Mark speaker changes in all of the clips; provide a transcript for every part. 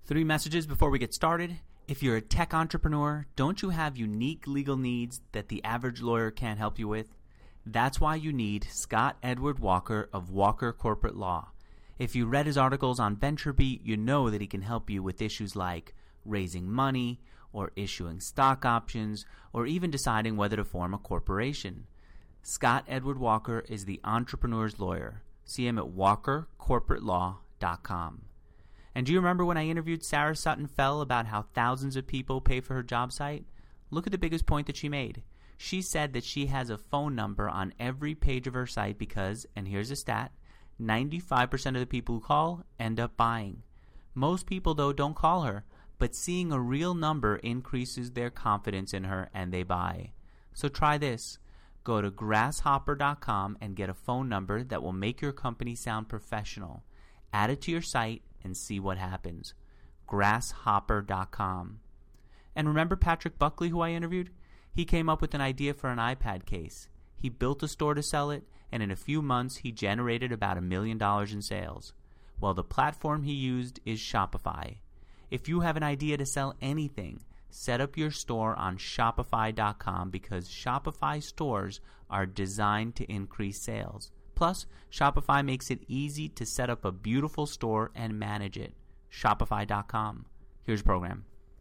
Speaker 1: Three messages before we get started. If you're a tech entrepreneur, don't you have unique legal needs that the average lawyer can't help you with? That's why you need Scott Edward Walker of Walker Corporate Law. If you read his articles on VentureBeat, you know that he can help you with issues like raising money, or issuing stock options, or even deciding whether to form a corporation. Scott Edward Walker is the entrepreneur's lawyer. See him at walkercorporatelaw.com. And do you remember when I interviewed Sarah Sutton Fell about how thousands of people pay for her job site? Look at the biggest point that she made. She said that she has a phone number on every page of her site because, and here's a stat, 95% of the people who call end up buying. Most people, though, don't call her, but seeing a real number increases their confidence in her and they buy. So try this. Go to grasshopper.com and get a phone number that will make your company sound professional. Add it to your site and see what happens. Grasshopper.com. And remember Patrick Buckley, who I interviewed? He came up with an idea for an iPad case. He built a store to sell it, and in a few months he generated about $1 million in sales. Well, the platform he used is Shopify. If you have an idea to sell anything, set up your store on Shopify.com because Shopify stores are designed to increase sales. Plus, Shopify makes it easy to set up a beautiful store and manage it. Shopify.com. Here's the program.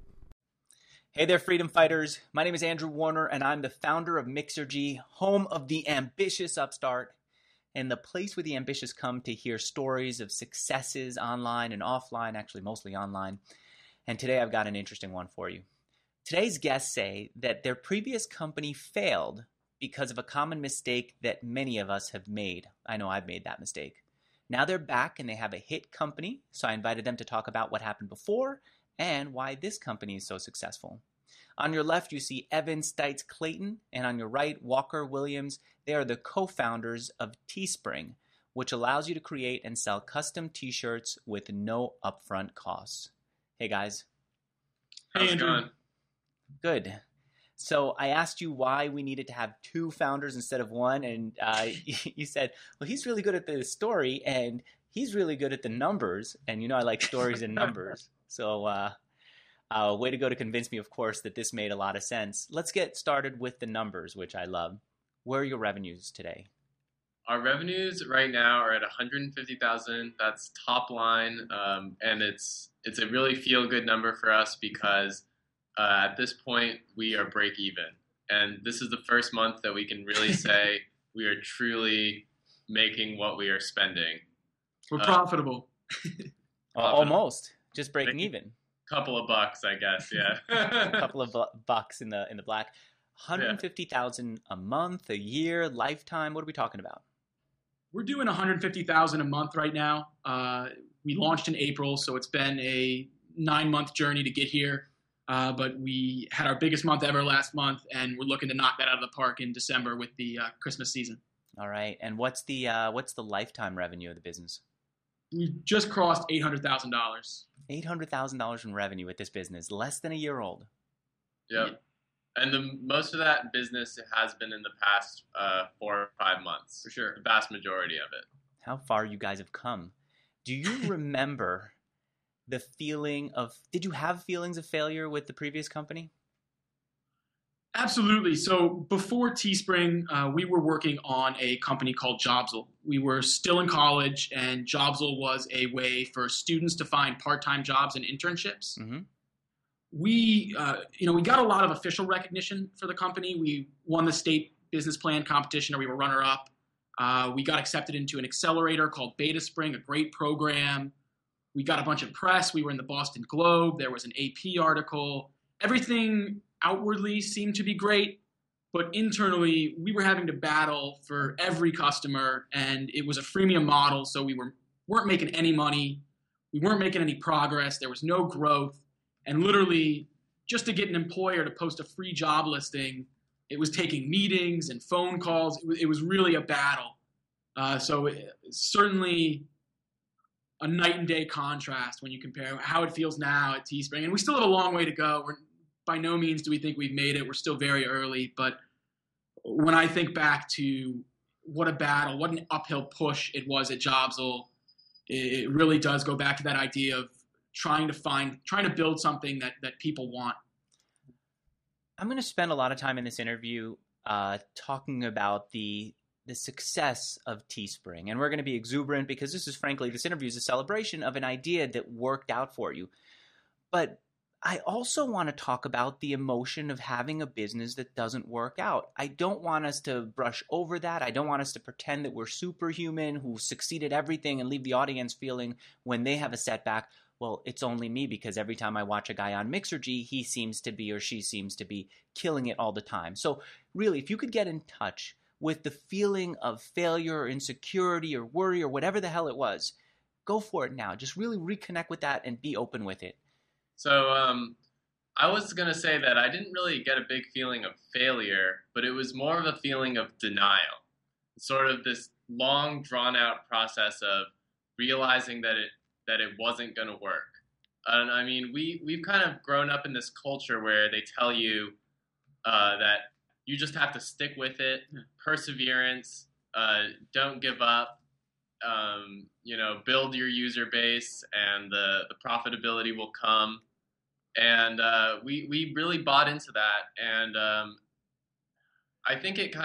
Speaker 1: Hey there, freedom fighters. My name is Andrew Warner, and I'm the founder of Mixergy, home of the ambitious upstart, and the place where the ambitious come to hear stories of successes online and offline, actually mostly online. And today I've got an interesting one for you. Today's guests say that their previous company failed because of a common mistake that many of us have made. I know I've made that mistake. Now they're back and they have a hit company, so I invited them to talk about what happened before and why this company is so successful. On your left, you see Evan Stites Clayton, and on your right, Walker Williams. They are the co-founders of Teespring, which allows you to create and sell custom t-shirts with no upfront costs. Hey, guys.
Speaker 2: Hey, Andrew.
Speaker 1: Good. So I asked you why we needed to have two founders instead of one, and you said, well, he's really good at the story, and he's really good at the numbers, and you know I like stories and numbers. So way to go to convince me, of course, that this made a lot of sense. Let's get started with the numbers, which I love. Where are your revenues today?
Speaker 2: Our revenues right now are at $150,000. That's top line, and it's a really feel-good number for us because at this point we are break even, and this is the first month that we can really say we are truly making what we are spending.
Speaker 3: We're profitable.
Speaker 1: Almost, just breaking even.
Speaker 2: Couple of bucks, I guess. Yeah,
Speaker 1: a couple of bucks in the black. 150,000 a month, a year, lifetime. What are we talking about?
Speaker 3: We're doing 150,000 a month right now. We launched in April, so it's been a 9-month journey to get here. But we had our biggest month ever last month, and we're looking to knock that out of the park in December with the Christmas season.
Speaker 1: All right. And what's the lifetime revenue of the business?
Speaker 3: We just crossed $800,000.
Speaker 1: $800,000 in revenue with this business, less than a year old.
Speaker 2: Yep. And most of that business has been in the past 4 or 5 months. For sure. The vast majority of it.
Speaker 1: How far you guys have come. Do you remember the feeling of, did you have feelings of failure with the previous company?
Speaker 3: Absolutely. So before Teespring, we were working on a company called Jobsl. We were still in college, and Jobsl was a way for students to find part-time jobs and internships. Mm-hmm. We got a lot of official recognition for the company. We won the state business plan competition, or we were runner-up. We got accepted into an accelerator called BetaSpring, a great program. We got a bunch of press. We were in the Boston Globe. There was an AP article. Everything outwardly seemed to be great, but internally we were having to battle for every customer, and it was a freemium model, so we weren't making any money. We weren't making any progress. There was no growth, and literally just to get an employer to post a free job listing, it was taking meetings and phone calls. It was really a battle. So certainly a night and day contrast when you compare how it feels now at Teespring. And we still have a long way to go. By no means do we think we've made it. We're still very early. But when I think back to what a battle, what an uphill push it was at Jobsl, it really does go back to that idea of trying to build something that people want.
Speaker 1: I'm going to spend a lot of time in this interview talking about the success of Teespring, and we're going to be exuberant because this interview is a celebration of an idea that worked out for you. But I also want to talk about the emotion of having a business that doesn't work out. I don't want us to brush over that. I don't want us to pretend that we're superhuman who succeeded everything and leave the audience feeling when they have a setback, well, it's only me because every time I watch a guy on Mixergy, he seems to be or she seems to be killing it all the time. So really, if you could get in touch with the feeling of failure or insecurity or worry or whatever the hell it was, go for it now. Just really reconnect with that and be open with it.
Speaker 2: So I was going to say that I didn't really get a big feeling of failure, but it was more of a feeling of denial. Sort of this long, drawn-out process of realizing that it wasn't going to work. And I mean, we've kind of grown up in this culture where they tell you that you just have to stick with it, perseverance, don't give up, build your user base, and the profitability will come. And we really bought into that. And I think it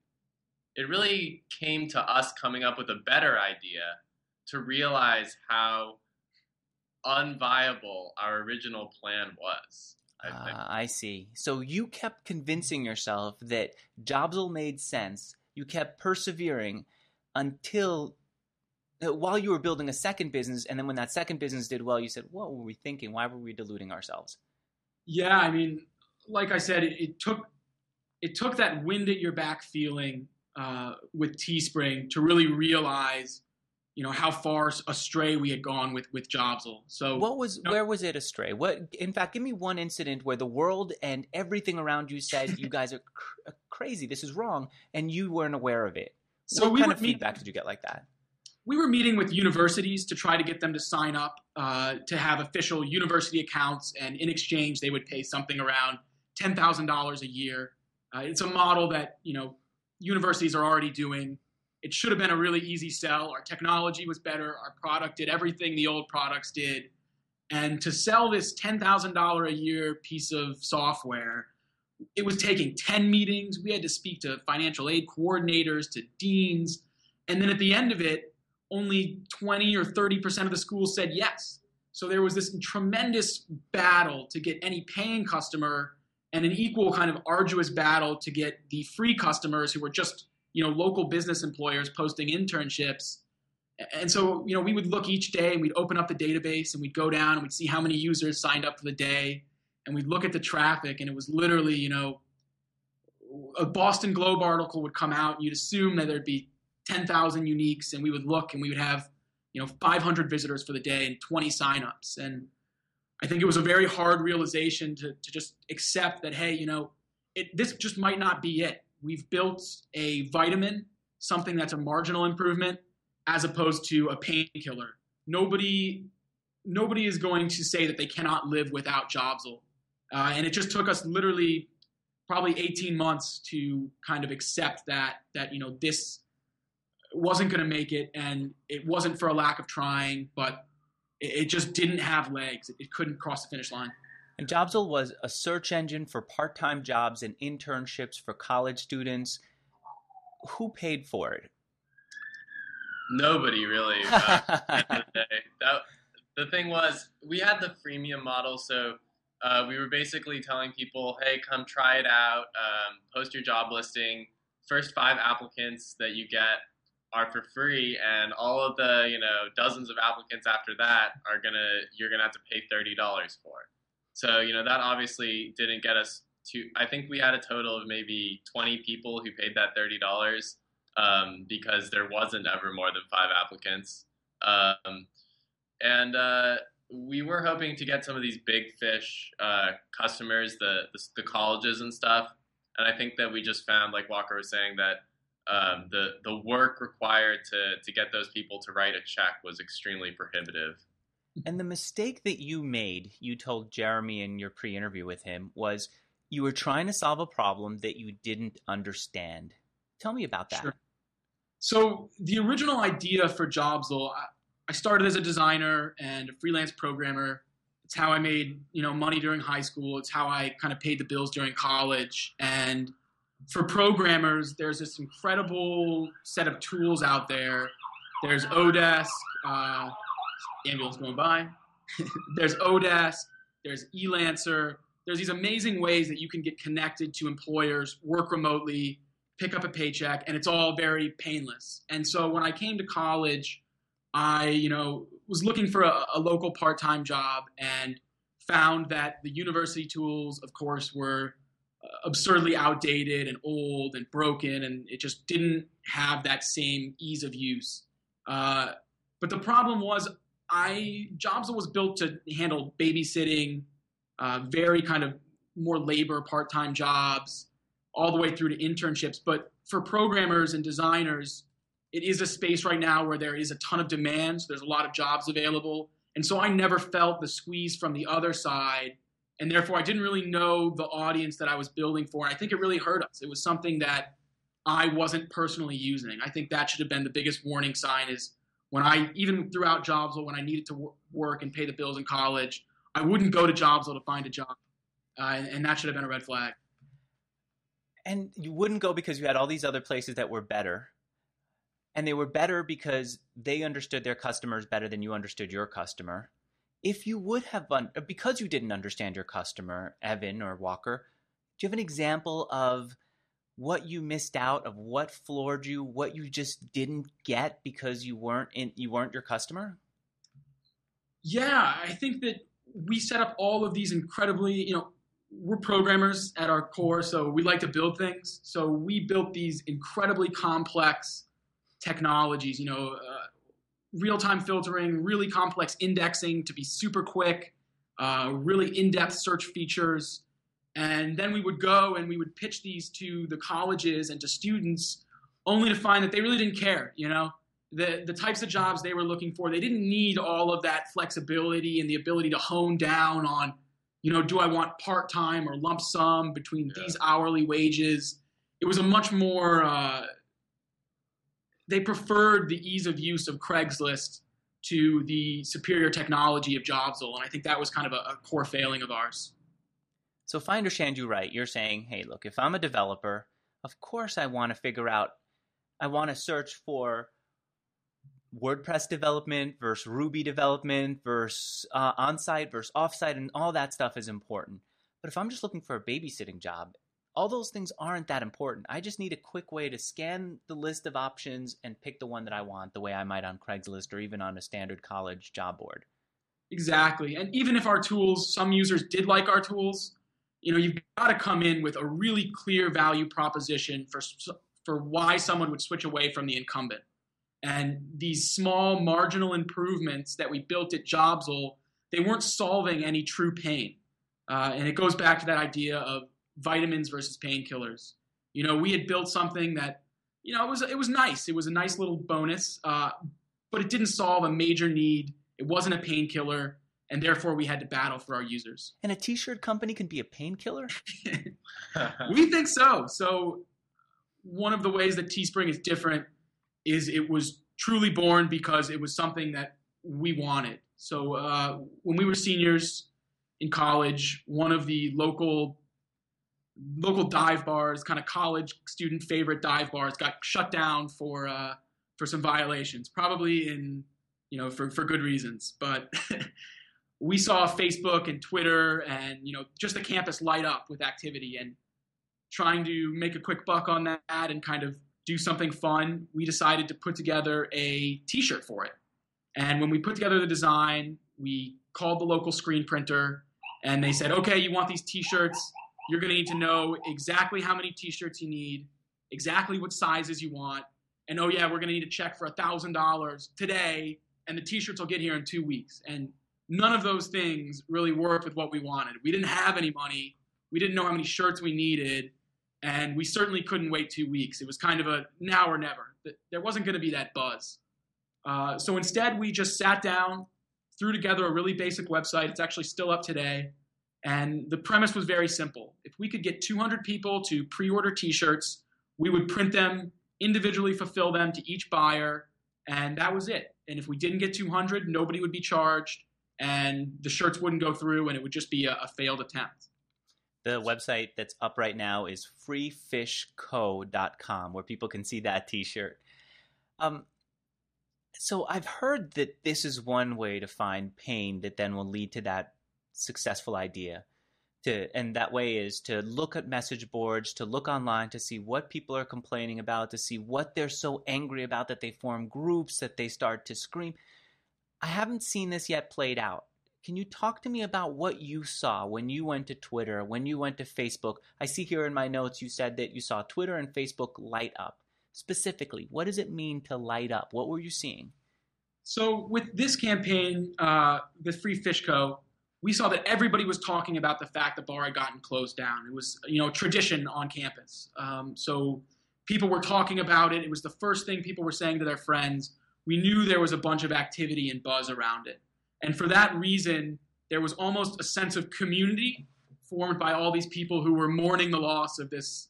Speaker 2: really came to us coming up with a better idea to realize how unviable our original plan was.
Speaker 1: I see. So you kept convincing yourself that Jobsl made sense. You kept persevering until while you were building a second business, and then when that second business did well, you said, what were we thinking? Why were we deluding ourselves?
Speaker 3: Yeah, I mean, like I said, it took that wind at your back feeling with Teespring to really realize, how far astray we had gone with Jobsl. So
Speaker 1: where was it astray? In fact, give me one incident where the world and everything around you said, you guys are crazy, this is wrong, and you weren't aware of it. So what kind of feedback did you get like that?
Speaker 3: We were meeting with universities to try to get them to sign up to have official university accounts, and in exchange, they would pay something around $10,000 a year. It's a model that, universities are already doing. It should have been a really easy sell. Our technology was better. Our product did everything the old products did. And to sell this $10,000 a year piece of software, it was taking 10 meetings. We had to speak to financial aid coordinators, to deans. And then at the end of it, only 20 or 30% of the schools said yes. So there was this tremendous battle to get any paying customer and an equal kind of arduous battle to get the free customers who were just local business employers posting internships. And so, we would look each day and we'd open up the database and we'd go down and we'd see how many users signed up for the day. And we'd look at the traffic, and it was literally, a Boston Globe article would come out and you'd assume that there'd be 10,000 uniques, and we would look and we would have, 500 visitors for the day and 20 signups. And I think it was a very hard realization to just accept that, hey, this just might not be it. We've built a vitamin, something that's a marginal improvement, as opposed to a painkiller. Nobody is going to say that they cannot live without Jobsl. And it just took us literally probably 18 months to kind of accept that this wasn't going to make it, and it wasn't for a lack of trying, but it just didn't have legs. It couldn't cross the finish line.
Speaker 1: And Jobsl was a search engine for part-time jobs and internships for college students. Who paid for it?
Speaker 2: Nobody really. At the end of the day. The thing was, we had the freemium model, so we were basically telling people, hey, come try it out, post your job listing. First 5 applicants that you get are for free, and all of the dozens of applicants after that you're gonna have to pay $30 for. So that obviously didn't get us to. I think we had a total of maybe 20 people who paid that $30 because there wasn't ever more than 5 applicants, and we were hoping to get some of these big fish customers, the colleges and stuff. And I think that we just found, like Walker was saying, that the work required to get those people to write a check was extremely prohibitive.
Speaker 1: And the mistake that you made, you told Jeremy in your pre-interview with him, was you were trying to solve a problem that you didn't understand. Tell me about that.
Speaker 3: Sure. So the original idea for Jobsl, I started as a designer and a freelance programmer. It's how I made, money during high school. It's how I kind of paid the bills during college. And for programmers, there's this incredible set of tools out there. There's Odesk, ambulance going by. There's Odesk, there's Elancer. There's these amazing ways that you can get connected to employers, work remotely, pick up a paycheck, and it's all very painless. And so when I came to college, I, was looking for a local part-time job and found that the university tools, of course, were absurdly outdated and old and broken, and it just didn't have that same ease of use. But the problem was Jobsl was built to handle babysitting, very kind of more labor part-time jobs, all the way through to internships. But for programmers and designers, it is a space right now where there is a ton of demand. So there's a lot of jobs available. And so I never felt the squeeze from the other side. And therefore, I didn't really know the audience that I was building for. And I think it really hurt us. It was something that I wasn't personally using. I think that should have been the biggest warning sign is even throughout Jobsl, when I needed to work and pay the bills in college, I wouldn't go to Jobsl to find a job. And that should have been a red flag.
Speaker 1: And you wouldn't go because you had all these other places that were better. And they were better because they understood their customers better than you understood your customer. If you would have, because you didn't understand your customer, Evan or Walker, do you have an example of what you missed out, of what floored you, what you just didn't get because you weren't your customer?
Speaker 3: Yeah, I think that we set up all of these incredibly, we're programmers at our core, so we like to build things. So we built these incredibly complex technologies, real-time filtering, really complex indexing to be super quick, really in-depth search features. And then we would go and we would pitch these to the colleges and to students only to find that they really didn't care, The types of jobs they were looking for, they didn't need all of that flexibility and the ability to hone down on, do I want part-time or lump sum between these hourly wages? It was a much more, they preferred the ease of use of Craigslist to the superior technology of Jobsl. And I think that was kind of a core failing of ours.
Speaker 1: So if I understand you right, you're saying, hey, look, if I'm a developer, of course I want to search for WordPress development versus Ruby development versus on-site versus off-site, and all that stuff is important. But if I'm just looking for a babysitting job, all those things aren't that important. I just need a quick way to scan the list of options and pick the one that I want, the way I might on Craigslist or even on a standard college job board.
Speaker 3: Exactly. And even if our tools, some users did like our tools, you've got to come in with a really clear value proposition for why someone would switch away from the incumbent. And these small marginal improvements that we built at Jobsl, they weren't solving any true pain. And it goes back to that idea of vitamins versus painkillers. We had built something that, it was nice. It was a nice little bonus, but it didn't solve a major need. It wasn't a painkiller, and therefore we had to battle for our users.
Speaker 1: And a t-shirt company can be a painkiller?
Speaker 3: We think so. So one of the ways that Teespring is different is it was truly born because it was something that we wanted. So when we were seniors in college, one of the local dive bars, kind of college student favorite dive bars, got shut down for some violations, probably for good reasons. But we saw Facebook and Twitter and just the campus light up with activity, and trying to make a quick buck on that and kind of do something fun, we decided to put together a t-shirt for it. And when we put together the design, we called the local screen printer, and they said, okay, you want these t-shirts, you're going to need to know exactly how many t-shirts you need, exactly what sizes you want, and oh yeah, we're going to need a check for $1,000 today, and the t-shirts will get here in 2 weeks. And none of those things really worked with what we wanted. We didn't have any money. We didn't know how many shirts we needed. And we certainly couldn't wait 2 weeks. It was kind of a now or never. There wasn't going to be that buzz. So instead, we just sat down, threw together a really basic website. It's actually still up today. And the premise was very simple. If we could get 200 people to pre-order T-shirts, we would print them, individually fulfill them to each buyer, and that was it. And if we didn't get 200, nobody would be charged, and the shirts wouldn't go through, and it would just be a failed attempt.
Speaker 1: The website that's up right now is freefishco.com, where people can see that T-shirt. So I've heard that this is one way to find pain that then will lead to that successful idea. And that way is to look at message boards, to look online, to see what people are complaining about, to see what they're so angry about that they form groups, that they start to scream. I haven't seen this yet played out. Can you talk to me about what you saw when you went to Twitter, when you went to Facebook? I see here in my notes you said that you saw Twitter and Facebook light up. Specifically, what does it mean to light up? What were you seeing?
Speaker 3: So with this campaign, the Free Fish Co., we saw that everybody was talking about the fact the bar had gotten closed down. It was, tradition on campus. So people were talking about it. It was the first thing people were saying to their friends. We knew there was a bunch of activity and buzz around it. And for that reason, there was almost a sense of community formed by all these people who were mourning the loss of this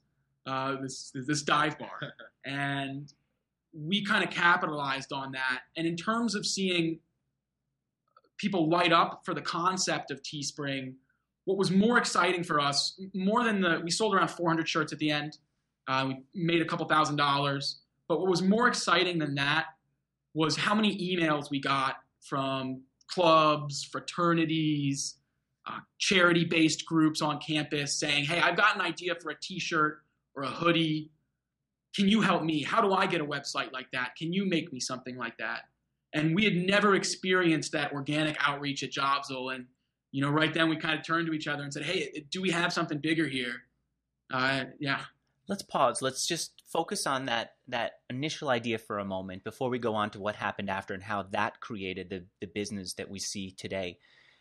Speaker 3: dive bar. And we kind of capitalized on that. And in terms of seeing people light up for the concept of Teespring, what was more exciting for us, more than we sold around 400 shirts at the end. We made a couple $1,000s. But what was more exciting than that was how many emails we got from clubs, fraternities, charity-based groups on campus saying, hey, I've got an idea for a T-shirt or a hoodie. Can you help me? How do I get a website like that? Can you make me something like that? And we had never experienced that organic outreach at Jobsville. And, right then we kind of turned to each other and said, hey, do we have something bigger here? Yeah.
Speaker 1: Let's pause. Let's just focus on that initial idea for a moment before we go on to what happened after and how that created the business that we see today.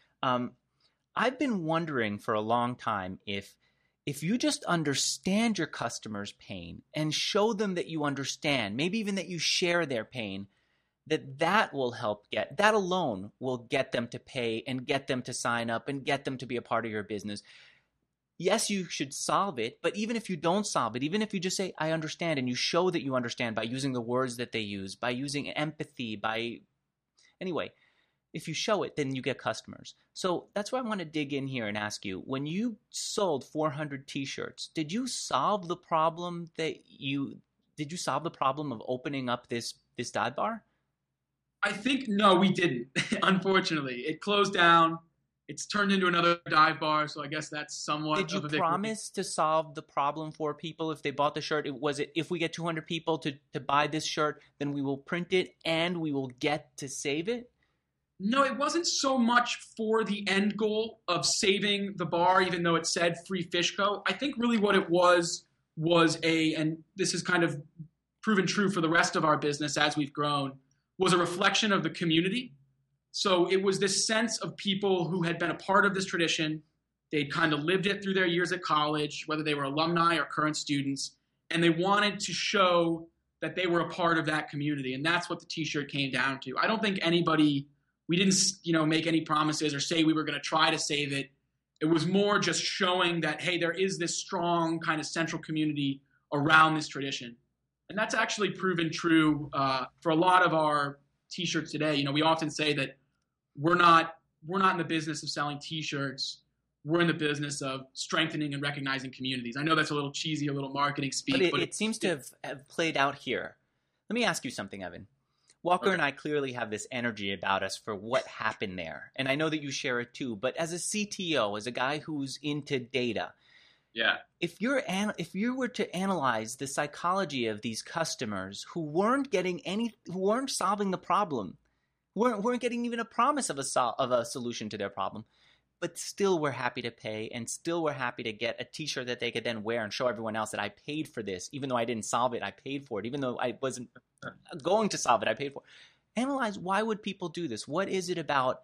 Speaker 1: I've been wondering for a long time if you just understand your customers' pain and show them that you understand, maybe even that you share their pain, that alone will get them to pay and get them to sign up and get them to be a part of your business. Yes, you should solve it, but even if you don't solve it, even if you just say, I understand, and you show that you understand by using the words that they use, by using empathy, anyway, if you show it, then you get customers. So that's why I want to dig in here and ask you, when you sold 400 T-shirts, did you solve the problem of opening up this dive bar?
Speaker 3: I think, no, we didn't, unfortunately. It closed down. It's turned into another dive bar, so I guess that's somewhat of a victory.
Speaker 1: Did you promise to solve the problem for people if they bought the shirt? Was it, if we get 200 people to buy this shirt, then we will print it and we will get to save it?
Speaker 3: No, it wasn't so much for the end goal of saving the bar, even though it said Free Fish Co. I think really what it was and this has kind of proven true for the rest of our business as we've grown, was a reflection of the community. So it was this sense of people who had been a part of this tradition. They'd kind of lived it through their years at college, whether they were alumni or current students, and they wanted to show that they were a part of that community. And that's what the T-shirt came down to. I don't think we didn't, make any promises or say we were going to try to save it. It was more just showing that, hey, there is this strong kind of central community around this tradition. And that's actually proven true for a lot of our T-shirts today. We often say that we're not in the business of selling T-shirts. We're in the business of strengthening and recognizing communities. I know that's a little cheesy, a little marketing speak.
Speaker 1: But it seems to have played out here. Let me ask you something, Evan. Walker and I clearly have this energy about us for what happened there. And I know that you share it too. But as a CTO, as a guy who's into data,
Speaker 2: yeah,
Speaker 1: if you were to analyze the psychology of these customers who weren't solving the problem, weren't getting even a promise of a solution to their problem, but still were happy to pay and still were happy to get a T-shirt that they could then wear and show everyone else that I paid for this, even though I didn't solve it, I paid for it, even though I wasn't going to solve it, I paid for it. Analyze, why would people do this? What is it about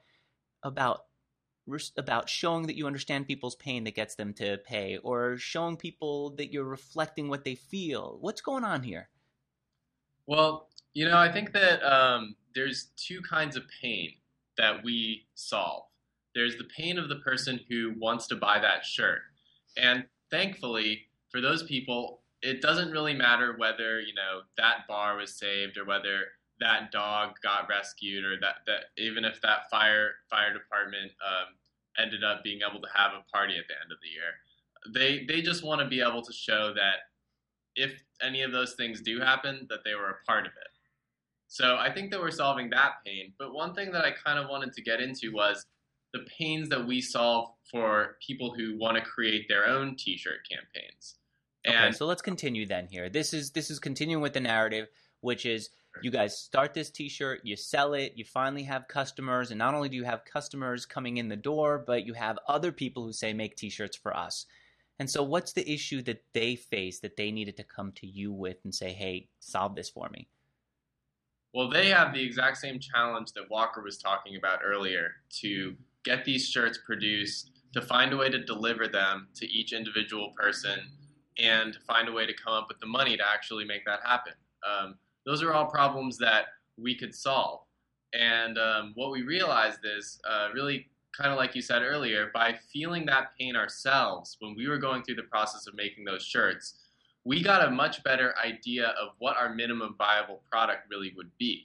Speaker 1: showing that you understand people's pain that gets them to pay, or showing people that you're reflecting what they feel? What's going on here?
Speaker 2: Well, I think that there's two kinds of pain that we solve. There's the pain of the person who wants to buy that shirt. And thankfully, for those people, it doesn't really matter whether, that bar was saved or whether that dog got rescued, or that even if that fire department ended up being able to have a party at the end of the year. They just want to be able to show that if any of those things do happen, that they were a part of it. So I think that we're solving that pain. But one thing that I kind of wanted to get into was the pains that we solve for people who want to create their own t-shirt campaigns.
Speaker 1: Okay, so let's continue then here. This is continuing with the narrative, which is you guys start this t-shirt, you sell it, you finally have customers, and not only do you have customers coming in the door, but you have other people who say, make t-shirts for us. And so what's the issue that they face that they needed to come to you with and say, hey, solve this for me?
Speaker 2: Well, they have the exact same challenge that Walker was talking about earlier, to get these shirts produced, to find a way to deliver them to each individual person, and to find a way to come up with the money to actually make that happen. Those are all problems that we could solve. And what we realized is really kind of like you said earlier, by feeling that pain ourselves when we were going through the process of making those shirts, we got a much better idea of what our minimum viable product really would be.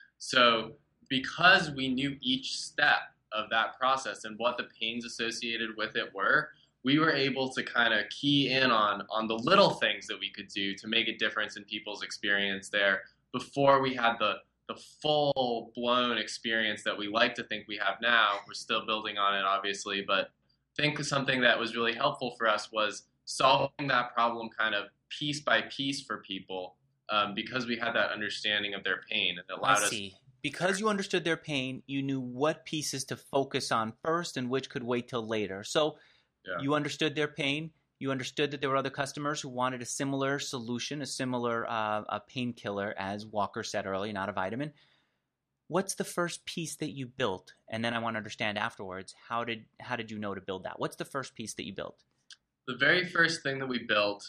Speaker 2: So because we knew each step of that process and what the pains associated with it were, we were able to kind of key in on the little things that we could do to make a difference in people's experience there before we had the full-blown experience that we like to think we have now. We're still building on it, obviously, but I think something that was really helpful for us was solving that problem kind of piece by piece for people, because we had that understanding of their pain. And it allowed us.
Speaker 1: Because you understood their pain, you knew what pieces to focus on first and which could wait till later. So you understood their pain. You understood that there were other customers who wanted a similar solution, a similar a painkiller, as Walker said earlier, not a vitamin. What's the first piece that you built? And then I want to understand afterwards, how did you know to build that? What's the first piece that you built?
Speaker 2: The very first thing that we built,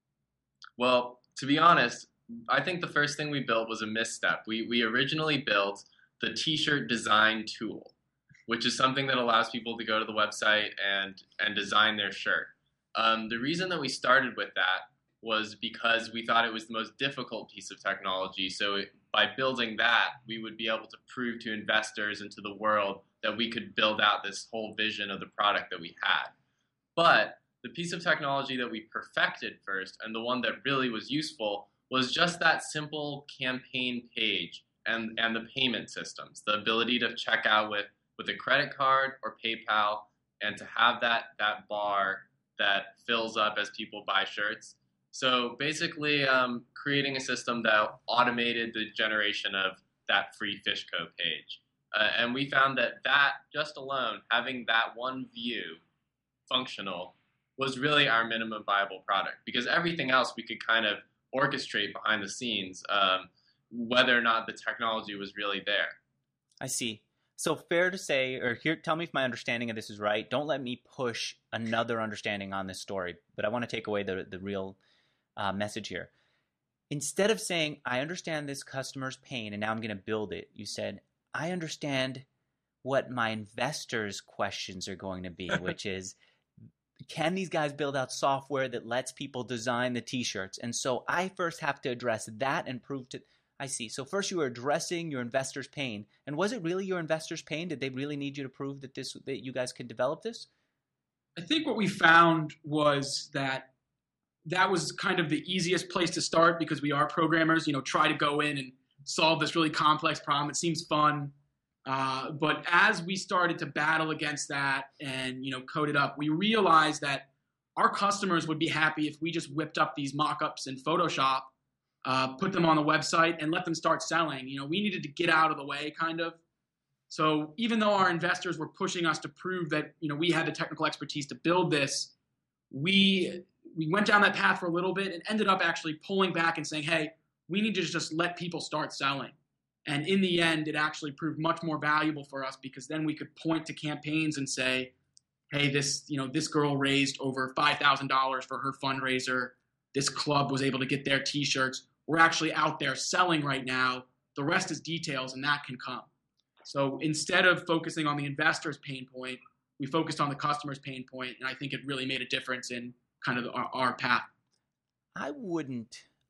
Speaker 2: well, to be honest, I think the first thing we built was a misstep. We originally built the t-shirt design tool, which is something that allows people to go to the website and design their shirt. The reason that we started with that was because we thought it was the most difficult piece of technology. So by building that, we would be able to prove to investors and to the world that we could build out this whole vision of the product that we had. But the piece of technology that we perfected first, and the one that really was useful, was just that simple campaign page and the payment systems, the ability to check out with a credit card or PayPal, and to have that bar that fills up as people buy shirts. So basically creating a system that automated the generation of that free Fishco page. And we found that just alone, having that one view functional, was really our minimum viable product, because everything else we could kind of orchestrate behind the scenes, whether or not the technology was really there.
Speaker 1: I see. So fair to say, or here, tell me if my understanding of this is right. Don't let me push another understanding on this story, but I want to take away the real message here. Instead of saying, I understand this customer's pain and now I'm going to build it, you said, I understand what my investors' questions are going to be, which is, can these guys build out software that lets people design the t-shirts? And so I first have to address that and prove to... I see. So first you were addressing your investors' pain. And was it really your investors' pain? Did they really need you to prove that you guys could develop this?
Speaker 3: I think what we found was that was kind of the easiest place to start, because we are programmers, try to go in and solve this really complex problem. It seems fun. But as we started to battle against that and, code it up, we realized that our customers would be happy if we just whipped up these mock-ups in Photoshop, put them on the website, and let them start selling. We needed to get out of the way, kind of. So even though our investors were pushing us to prove that, we had the technical expertise to build this, we went down that path for a little bit and ended up actually pulling back and saying, hey, we need to just let people start selling. And in the end, it actually proved much more valuable for us, because then we could point to campaigns and say, hey, this girl raised over $5,000 for her fundraiser. This club was able to get their t-shirts. We're actually out there selling right now. The rest is details, and that can come. So instead of focusing on the investor's pain point, we focused on the customer's pain point, and I think it really made a difference in kind of our path.
Speaker 1: I wouldn't.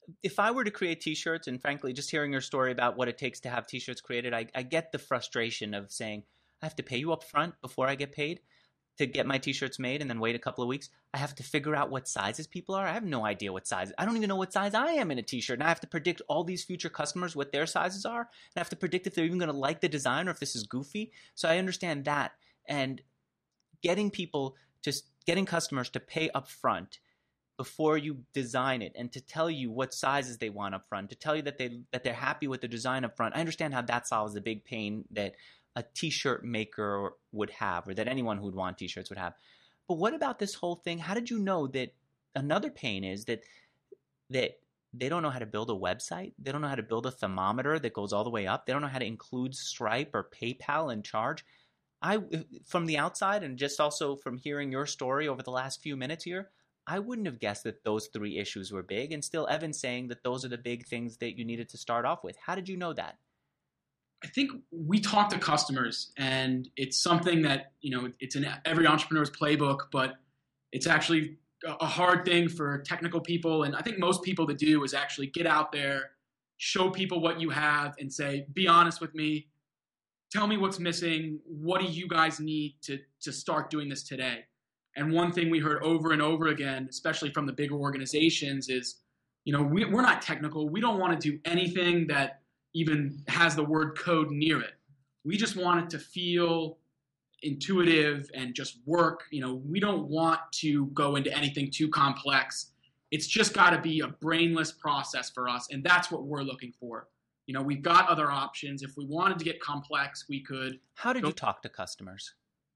Speaker 1: if I were to create t-shirts, and frankly, just hearing your story about what it takes to have t-shirts created, I get the frustration of saying, I have to pay you up front before I get paid to get my t-shirts made and then wait a couple of weeks. I have to figure out what sizes people are. I have no idea what size. I don't even know what size I am in a t-shirt. And I have to predict all these future customers what their sizes are. And I have to predict if they're even going to like the design or if this is goofy. So I understand that. And getting customers to pay up front before you design it and to tell you what sizes they want up front, to tell you that they're happy with the design up front. I understand how that solves the big pain that a t-shirt maker would have, or that anyone who would want t-shirts would have. But what about this whole thing? How did you know that another pain is that they don't know how to build a website? They don't know how to build a thermometer that goes all the way up. They don't know how to include Stripe or PayPal and charge. From the outside, and just also from hearing your story over the last few minutes here, I wouldn't have guessed that those three issues were big. And still, Evan's saying that those are the big things that you needed to start off with. How did you know that?
Speaker 3: I think we talk to customers, and it's something that, it's in every entrepreneur's playbook, but it's actually a hard thing for technical people. And I think most people to do is actually get out there, show people what you have and say, be honest with me. Tell me what's missing. What do you guys need to start doing this today? And one thing we heard over and over again, especially from the bigger organizations, is, we're not technical. We don't want to do anything that even has the word code near it. We just want it to feel intuitive and just work. We don't want to go into anything too complex. It's just got to be a brainless process for us, and that's what we're looking for. We've got other options. If we wanted to get complex, we could.
Speaker 1: How did you talk to customers?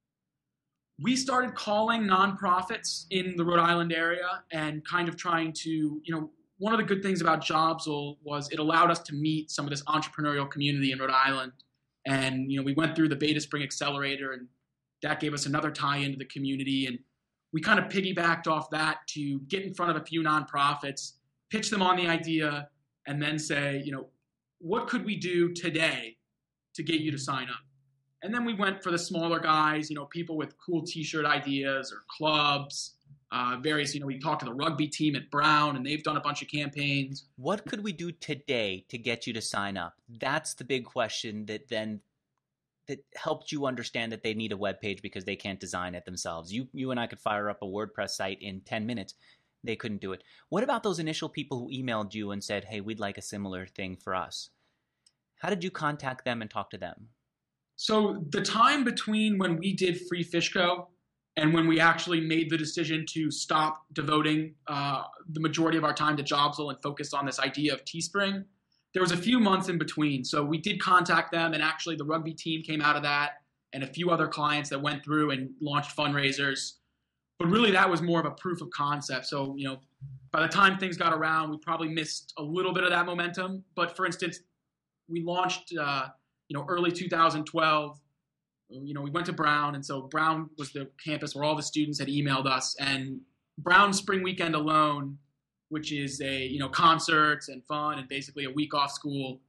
Speaker 3: We started calling nonprofits in the Rhode Island area and kind of trying to, one of the good things about Jobsl was it allowed us to meet some of this entrepreneurial community in Rhode Island. And, we went through the Beta Spring Accelerator, and that gave us another tie into the community. And we kind of piggybacked off that to get in front of a few nonprofits, pitch them on the idea, and then say, what could we do today to get you to sign up? And then we went for the smaller guys, people with cool t-shirt ideas or clubs, various, we talked to the rugby team at Brown, and they've done a bunch of campaigns.
Speaker 1: What could we do today to get you to sign up? That's the big question that helped you understand that they need a web page because they can't design it themselves. You and I could fire up a WordPress site in 10 minutes. They couldn't do it. What about those initial people who emailed you and said, hey, we'd like a similar thing for us? How did you contact them and talk to them?
Speaker 3: So the time between when we did Free Fish Co. and when we actually made the decision to stop devoting the majority of our time to Jobsl and focus on this idea of Teespring, there was a few months in between. So we did contact them, and actually the rugby team came out of that, and a few other clients that went through and launched fundraisers. But really that was more of a proof of concept. So, by the time things got around, we probably missed a little bit of that momentum. But for instance, we launched early 2012. We went to Brown, and so Brown was the campus where all the students had emailed us. And Brown Spring Weekend alone, which is concerts and fun and basically a week off school,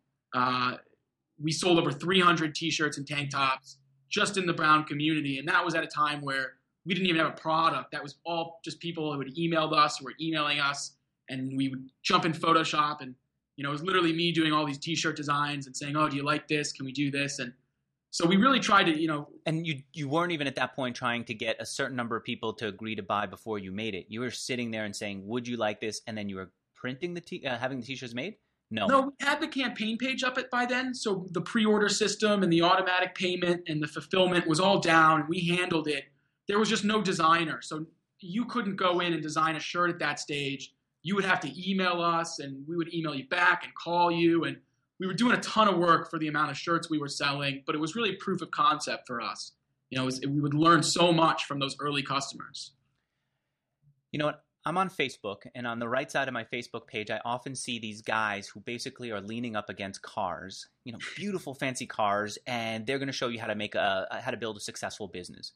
Speaker 3: we sold over 300 t-shirts and tank tops just in the Brown community. And that was at a time where we didn't even have a product. That was all just people who had emailed us, who were emailing us, and we would jump in Photoshop, and it was literally me doing all these t-shirt designs and saying, oh, do you like this? Can we do this? And so we really tried to,
Speaker 1: And you weren't even at that point trying to get a certain number of people to agree to buy before you made it. You were sitting there and saying, would you like this? And then you were printing having the t-shirts made? No,
Speaker 3: we had the campaign page up by then. So the pre-order system and the automatic payment and the fulfillment was all down. We handled it. There was just no designer. So you couldn't go in and design a shirt at that stage. You would have to email us, and we would email you back and call you. And we were doing a ton of work for the amount of shirts we were selling, but it was really proof of concept for us. We would learn so much from those early customers.
Speaker 1: You know what? I'm on Facebook, and on the right side of my Facebook page, I often see these guys who basically are leaning up against cars, beautiful, fancy cars, and they're going to show you how to build a successful business.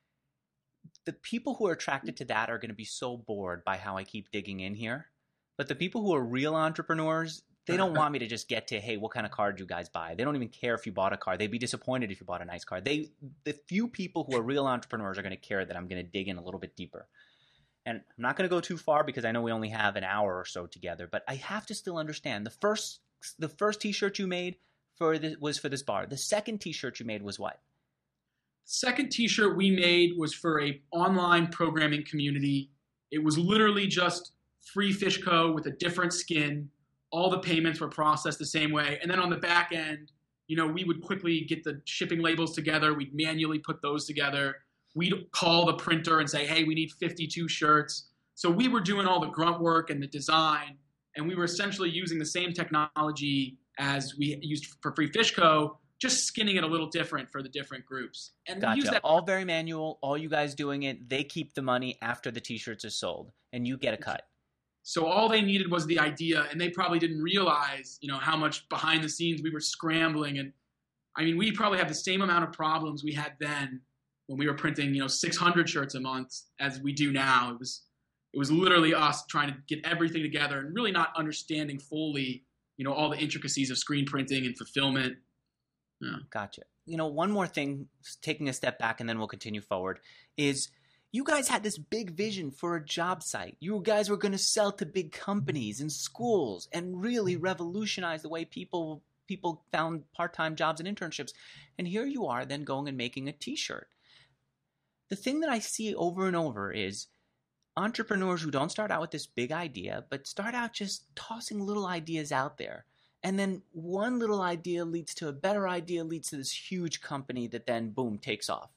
Speaker 1: The people who are attracted to that are going to be so bored by how I keep digging in here. But the people who are real entrepreneurs, they don't want me to just get to, hey, what kind of car do you guys buy? They don't even care if you bought a car. They'd be disappointed if you bought a nice car. The few people who are real entrepreneurs are going to care that I'm going to dig in a little bit deeper. and I'm not going to go too far because I know we only have an hour or so together, but I have to still understand the first t-shirt you made was for this bar. The second t-shirt you made was what?
Speaker 3: Second t-shirt we made was for a online programming community. It was literally just Free Fish Co. with a different skin. All the payments were processed the same way. And then on the back end, we would quickly get the shipping labels together. We'd manually put those together. We'd call the printer and say, hey, we need 52 shirts. So we were doing all the grunt work and the design, and we were essentially using the same technology as we used for Free Fish Co., just skinning it a little different for the different groups. And
Speaker 1: gotcha.
Speaker 3: We use that
Speaker 1: all very manual, all you guys doing it. They keep the money after the t-shirts are sold, and you get a cut.
Speaker 3: So all they needed was the idea, and they probably didn't realize, how much behind the scenes we were scrambling. And I mean, we probably have the same amount of problems we had then when we were printing, 600 shirts a month as we do now. It was literally us trying to get everything together and really not understanding fully, all the intricacies of screen printing and fulfillment. Yeah.
Speaker 1: Gotcha. One more thing, taking a step back and then we'll continue forward, is you guys had this big vision for a job site. You guys were going to sell to big companies and schools and really revolutionize the way people found part-time jobs and internships. And here you are then going and making a t-shirt. The thing that I see over and over is entrepreneurs who don't start out with this big idea, but start out just tossing little ideas out there. And then one little idea leads to a better idea, leads to this huge company that then, boom, takes off.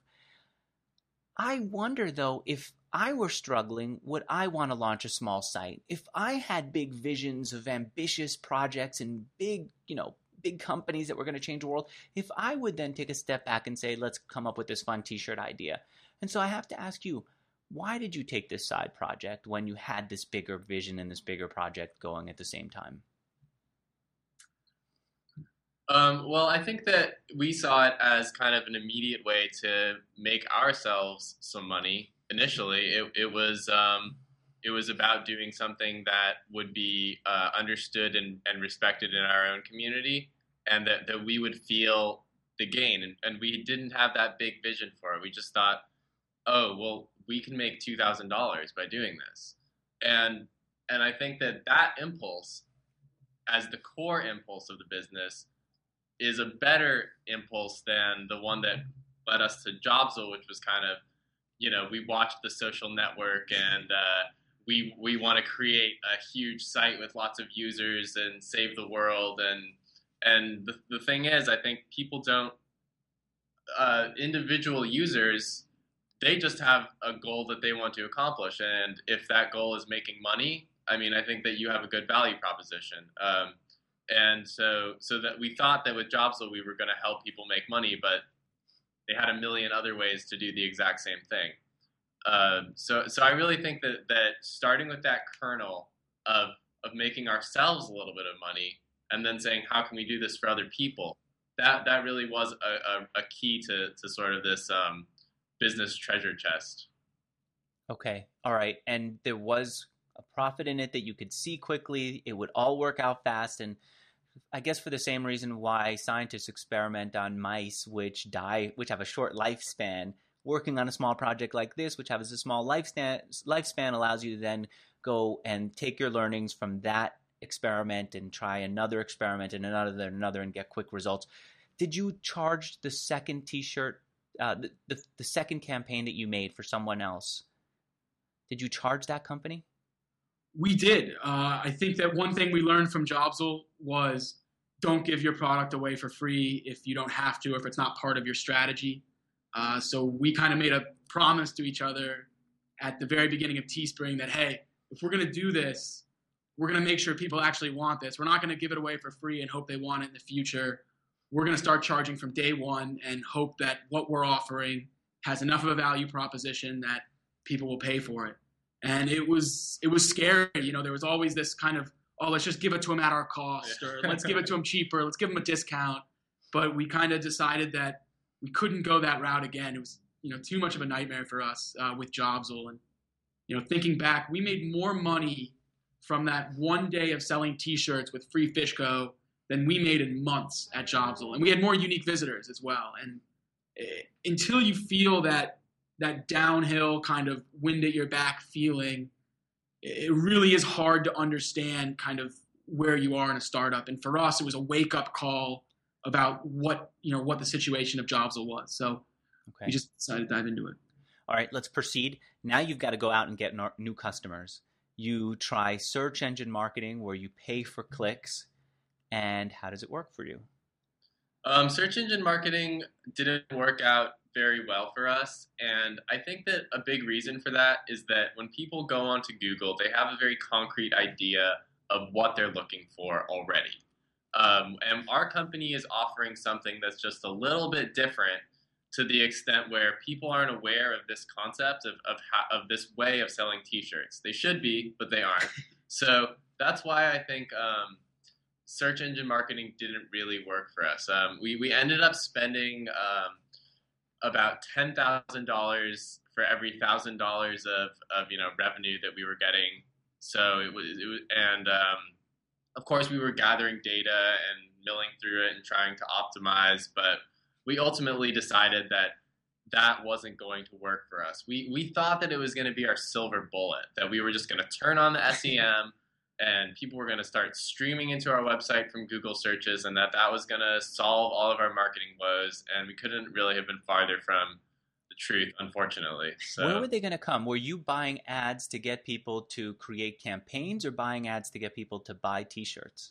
Speaker 1: I wonder, though, if I were struggling, would I want to launch a small site? If I had big visions of ambitious projects and big companies that were going to change the world, if I would then take a step back and say, let's come up with this fun t-shirt idea. And so I have to ask you, why did you take this side project when you had this bigger vision and this bigger project going at the same time?
Speaker 2: Well, I think that we saw it as kind of an immediate way to make ourselves some money. Initially, it was about doing something that would be understood and respected in our own community, and that we would feel the gain. And we didn't have that big vision for it. We just thought, oh, well, we can make $2,000 by doing this. And I think that impulse, as the core impulse of the business, is a better impulse than the one that led us to Jobsle, which was kind of, we watched The Social Network and we want to create a huge site with lots of users and save the world. And the thing is, I think people don't, individual users, they just have a goal that they want to accomplish. And if that goal is making money, I mean, I think that you have a good value proposition. And so that we thought that with Jobsle, we were going to help people make money, but they had a million other ways to do the exact same thing. So I really think that starting with that kernel of making ourselves a little bit of money and then saying, how can we do this for other people? That really was a key to sort of this business treasure chest.
Speaker 1: Okay. All right. And there was a profit in it that you could see quickly. It would all work out fast. And I guess for the same reason why scientists experiment on mice, which have a short lifespan, working on a small project like this, which has a small lifespan, allows you to then go and take your learnings from that experiment and try another experiment and another and get quick results. Did you charge the second t-shirt, the second campaign that you made for someone else? Did you charge that company?
Speaker 3: We did. I think that one thing we learned from Jobsle was don't give your product away for free if you don't have to, if it's not part of your strategy. So we kind of made a promise to each other at the very beginning of Teespring that, hey, if we're going to do this, we're going to make sure people actually want this. We're not going to give it away for free and hope they want it in the future. We're going to start charging from day one and hope that what we're offering has enough of a value proposition that people will pay for it. And it was scary. There was always this kind of, oh, let's just give it to them at our cost, or let's give it to them cheaper. Let's give them a discount. But we kind of decided that we couldn't go that route again. It was, too much of a nightmare for us with Jobsle. And, thinking back, we made more money from that one day of selling T-shirts with Free Fish Co. than we made in months at Jobsle. And we had more unique visitors as well. And until you feel that that downhill kind of wind at your back feeling, it really is hard to understand kind of where you are in a startup. And for us, it was a wake up call about what the situation of Jobsl was. So we just decided to dive into it.
Speaker 1: All right, let's proceed. Now you've got to go out and get new customers. You try search engine marketing where you pay for clicks. And how does it work for you?
Speaker 2: Search engine marketing didn't work out very well for us. And I think that a big reason for that is that when people go onto Google, they have a very concrete idea of what they're looking for already. And our company is offering something that's just a little bit different, to the extent where people aren't aware of this concept of this way of selling T-shirts. They should be, but they aren't. So that's why I think search engine marketing didn't really work for us. We ended up spending about $10,000 for every $1,000 of revenue that we were getting. So it was and of course we were gathering data and milling through it and trying to optimize, but we ultimately decided that wasn't going to work for us. We thought that it was going to be our silver bullet, that we were just going to turn on the SEM and people were going to start streaming into our website from Google searches, and that was going to solve all of our marketing woes. And we couldn't really have been farther from the truth, unfortunately. So,
Speaker 1: where were they going to come? Were you buying ads to get people to create campaigns, or buying ads to get people to buy T-shirts?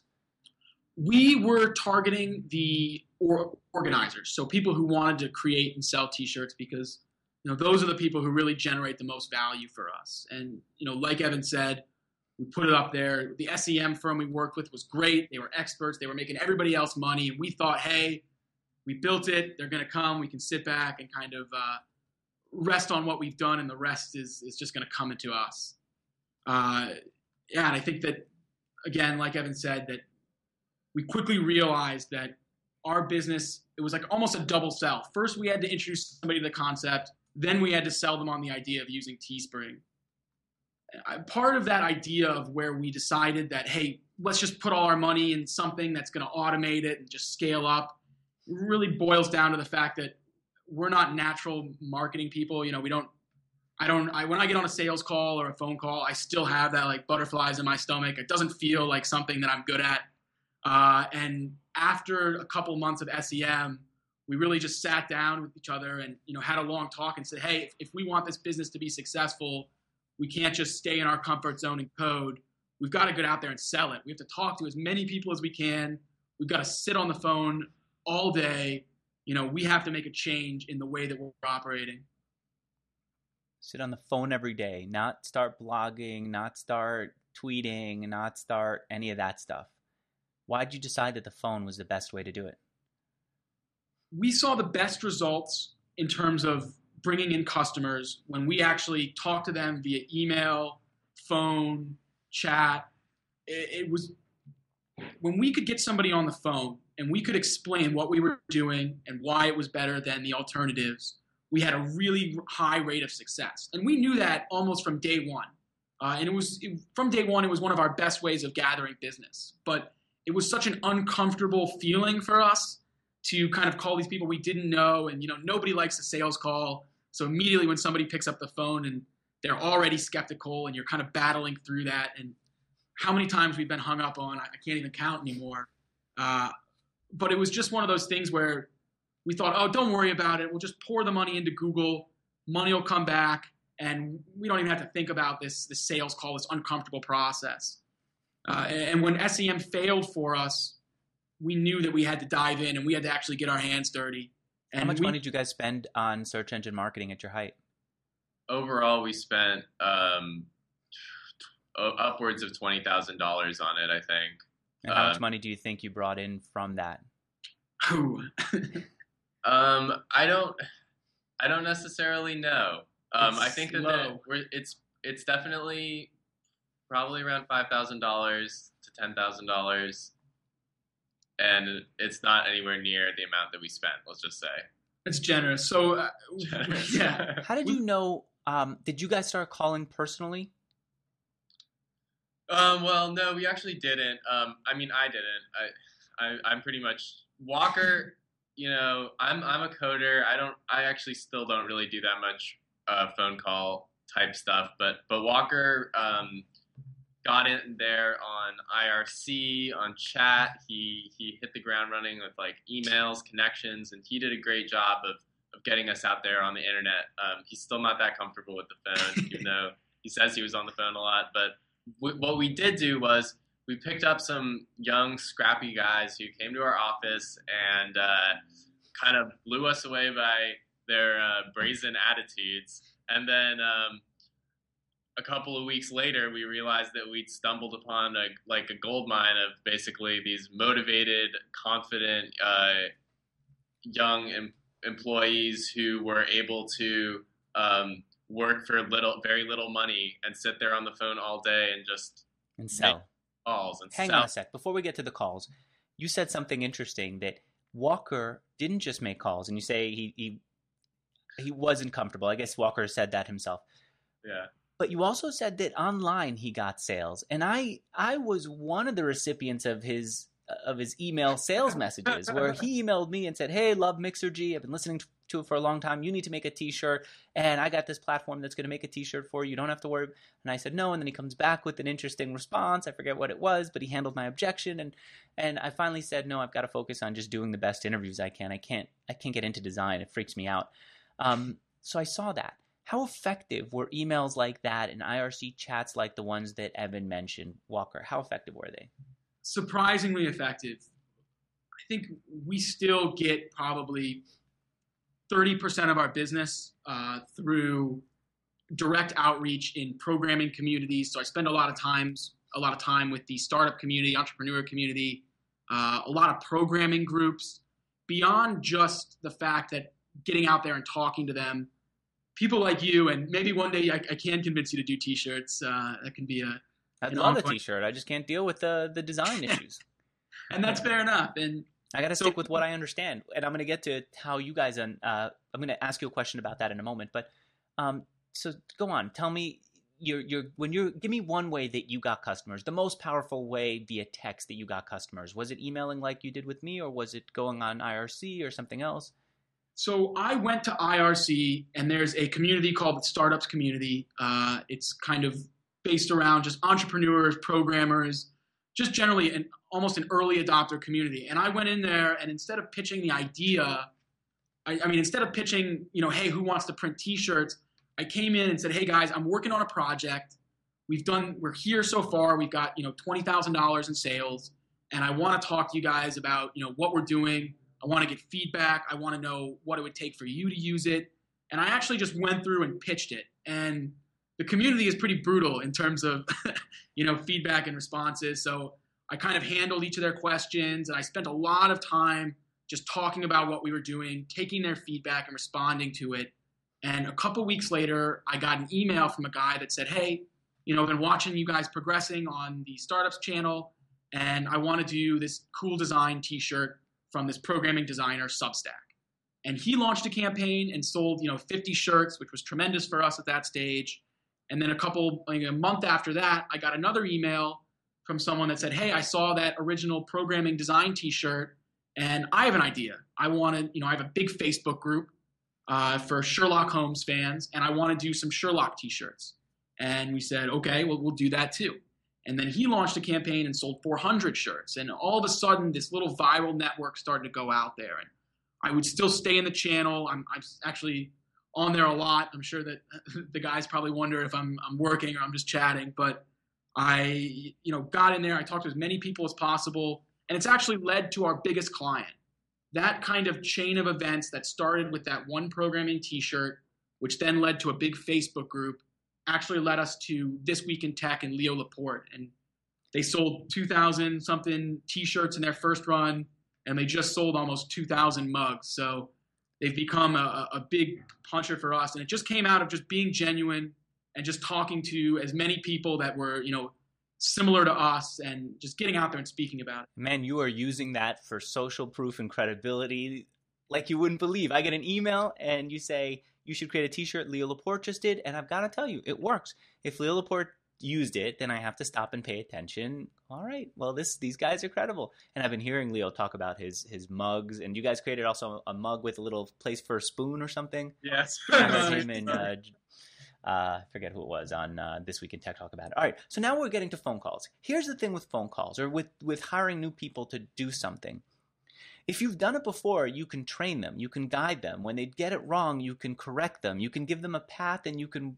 Speaker 3: We were targeting the organizers, so people who wanted to create and sell T-shirts, because those are the people who really generate the most value for us. And like Evan said, we put it up there. The SEM firm we worked with was great. They were experts. They were making everybody else money. And we thought, hey, we built it. They're going to come. We can sit back and kind of rest on what we've done, and the rest is just going to come into us. And I think that, again, like Evan said, that we quickly realized that our business, it was like almost a double sell. First, we had to introduce somebody to the concept. Then we had to sell them on the idea of using Teespring. Part of that idea of where we decided that, hey, let's just put all our money in something that's going to automate it and just scale up, really boils down to the fact that we're not natural marketing people. When I get on a sales call or a phone call, I still have that like butterflies in my stomach. It doesn't feel like something that I'm good at. And after a couple months of SEM, we really just sat down with each other and, had a long talk and said, hey, if we want this business to be successful, we can't just stay in our comfort zone and code. We've got to get out there and sell it. We have to talk to as many people as we can. We've got to sit on the phone all day. We have to make a change in the way that we're operating.
Speaker 1: Sit on the phone every day, not start blogging, not start tweeting, not start any of that stuff. Why did you decide that the phone was the best way to do it?
Speaker 3: We saw the best results in terms of bringing in customers when we actually talked to them via email, phone, chat. It was when we could get somebody on the phone and we could explain what we were doing and why it was better than the alternatives, we had a really high rate of success. And we knew that almost from day one. From day one, it was one of our best ways of gathering business. But it was such an uncomfortable feeling for us to kind of call these people we didn't know. And, nobody likes a sales call. So immediately when somebody picks up the phone and they're already skeptical and you're kind of battling through that, and how many times we've been hung up on, I can't even count anymore. But it was just one of those things where we thought, oh, don't worry about it. We'll just pour the money into Google. Money will come back. And we don't even have to think about this sales call, this uncomfortable process. And when SEM failed for us, we knew that we had to dive in and we had to actually get our hands dirty. And
Speaker 1: how much money did you guys spend on search engine marketing at your height?
Speaker 2: Overall, we spent upwards of $20,000 on it, I think.
Speaker 1: And how much money do you think you brought in from that?
Speaker 2: I don't necessarily know. I think that it's definitely probably around $5,000 to $10,000. And it's not anywhere near the amount that we spent, let's just say.
Speaker 3: It's generous. So, yeah.
Speaker 1: How did you know, did you guys start calling personally?
Speaker 2: Well, no, we actually didn't. I didn't. I'm pretty much Walker. I'm a coder. I actually still don't really do that much phone call type stuff. But Walker got in there on IRC, on chat. He hit the ground running with like emails, connections, and he did a great job of getting us out there on the internet. He's still not that comfortable with the phone, even though he says he was on the phone a lot. But what we did do was we picked up some young, scrappy guys who came to our office and kind of blew us away by their brazen attitudes. And then a couple of weeks later, we realized that we'd stumbled upon a gold mine of basically these motivated, confident, young employees who were able to work for very little money and sit there on the phone all day and just
Speaker 1: sell
Speaker 2: calls and
Speaker 1: Hang on a sec. Before we get to the calls, you said something interesting that Walker didn't just make calls, and you say he wasn't comfortable. I guess Walker said that himself.
Speaker 2: Yeah.
Speaker 1: But you also said that online he got sales, and I was one of the recipients of his email sales messages where he emailed me and said, "Hey, love Mixergy. I've been listening to it for a long time. You need to make a T-shirt, and I got this platform that's going to make a T-shirt for you. You don't have to worry." And I said no, and then he comes back with an interesting response. I forget what it was, but he handled my objection, and I finally said, "No, I've got to focus on just doing the best interviews I can. I can't get into design. It freaks me out." So I saw that. How effective were emails like that and IRC chats like the ones that Evan mentioned, Walker? How effective were they?
Speaker 3: Surprisingly effective. I think we still get probably 30% of our business through direct outreach in programming communities. So I spend a lot of time with the startup community, entrepreneur community, a lot of programming groups. Beyond just the fact that getting out there and talking to them, people like you, and maybe one day I can convince you to do T-shirts. That can be
Speaker 1: I'd love a T-shirt. I just can't deal with the design issues.
Speaker 3: And that's fair enough. And
Speaker 1: I got to stick with what I understand. And I'm going to get to how you guys, I'm going to ask you a question about that in a moment. But so go on. Tell me, give me one way that you got customers, the most powerful way via text that you got customers. Was it emailing like you did with me, or was it going on IRC or something else?
Speaker 3: So I went to IRC, and there's a community called the Startups Community. It's kind of based around just entrepreneurs, programmers, just generally almost an early adopter community. And I went in there, and instead of pitching the idea, instead of pitching, hey, who wants to print T-shirts, I came in and said, hey guys, I'm working on a project. We're here so far. We've got, $20,000 in sales, and I want to talk to you guys about, what we're doing. I want to get feedback. I want to know what it would take for you to use it. And I actually just went through and pitched it. And the community is pretty brutal in terms of, feedback and responses. So I kind of handled each of their questions, and I spent a lot of time just talking about what we were doing, taking their feedback and responding to it. And a couple weeks later, I got an email from a guy that said, hey, I've been watching you guys progressing on the Startups channel, and I want to do this cool design T-shirt from this programming designer, Substack. And he launched a campaign and sold, 50 shirts, which was tremendous for us at that stage. And then a month after that, I got another email from someone that said, hey, I saw that original programming design T-shirt, and I have an idea. I have a big Facebook group for Sherlock Holmes fans, and I want to do some Sherlock T-shirts. And we said, okay, well, we'll do that too. And then he launched a campaign and sold 400 shirts. And all of a sudden, this little viral network started to go out there. And I would still stay in the channel. I'm actually on there a lot. I'm sure that the guys probably wonder if I'm working or I'm just chatting. But I got in there. I talked to as many people as possible. And it's actually led to our biggest client. That kind of chain of events that started with that one programming T-shirt, which then led to a big Facebook group, actually led us to This Week in Tech and Leo Laporte. And they sold 2,000 something T-shirts in their first run, and they just sold almost 2,000 mugs. So they've become a big puncher for us. And it just came out of just being genuine and just talking to as many people that were, similar to us, and just getting out there and speaking about it.
Speaker 1: Man, you are using that for social proof and credibility like you wouldn't believe. I get an email and you say, you should create a T-shirt. Leo Laporte just did, and I've got to tell you, it works. If Leo Laporte used it, then I have to stop and pay attention. All right, well, these guys are credible. And I've been hearing Leo talk about his mugs, and you guys created also a mug with a little place for a spoon or something.
Speaker 2: Yes.
Speaker 1: I heard him and I forget who it was on This Week in Tech talk about it. All right, so now we're getting to phone calls. Here's the thing with phone calls, or with hiring new people to do something. If you've done it before, you can train them, you can guide them. When they get it wrong, you can correct them. You can give them a path, and you can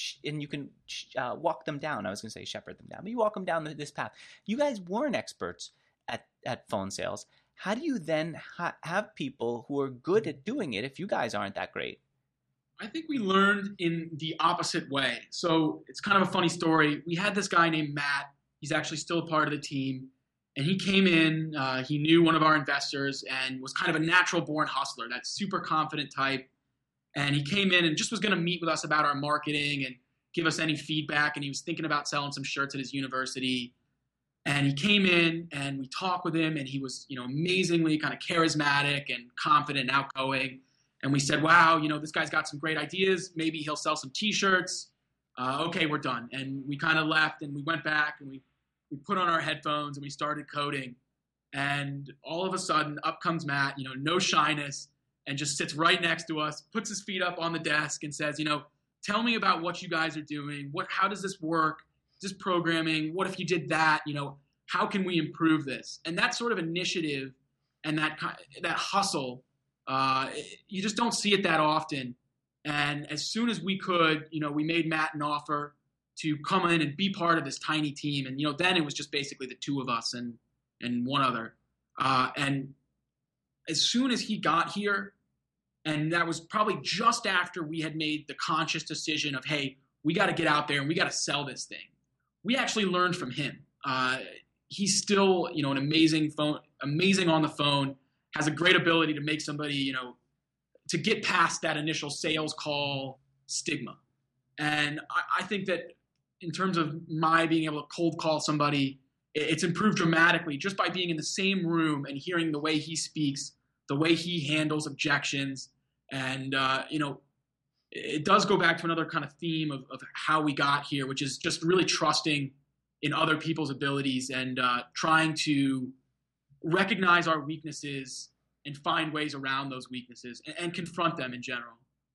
Speaker 1: walk them down. I was going to say shepherd them down, but you walk them down this path. You guys weren't experts at phone sales. How do you then have people who are good at doing it if you guys aren't that great?
Speaker 3: I think we learned in the opposite way. So it's kind of a funny story. We had this guy named Matt. He's actually still a part of the team. And he came in, he knew one of our investors and was kind of a natural born hustler, that super confident type. And he came in and just was going to meet with us about our marketing and give us any feedback. And he was thinking about selling some shirts at his university. And he came in and we talked with him, and he was, amazingly kind of charismatic and confident and outgoing. And we said, wow, this guy's got some great ideas. Maybe he'll sell some T-shirts. Okay, we're done. And we kind of left, and we went back, and we put on our headphones, and we started coding. And all of a sudden, up comes Matt, no shyness, and just sits right next to us, puts his feet up on the desk and says, tell me about what you guys are doing. How does this work? Is this programming? What if you did that? How can we improve this? And that sort of initiative and that hustle, you just don't see it that often. And as soon as we could, we made Matt an offer to come in and be part of this tiny team. And, then it was just basically the two of us and one other. And as soon as he got here, and that was probably just after we had made the conscious decision of, hey, we got to get out there and we got to sell this thing. We actually learned from him. He's still, an amazing on the phone, has a great ability to make somebody, to get past that initial sales call stigma. And I think that in terms of my being able to cold call somebody, it's improved dramatically just by being in the same room and hearing the way he speaks, the way he handles objections. And, it does go back to another kind of theme of how we got here, which is just really trusting in other people's abilities and trying to recognize our weaknesses and find ways around those weaknesses and confront them in general.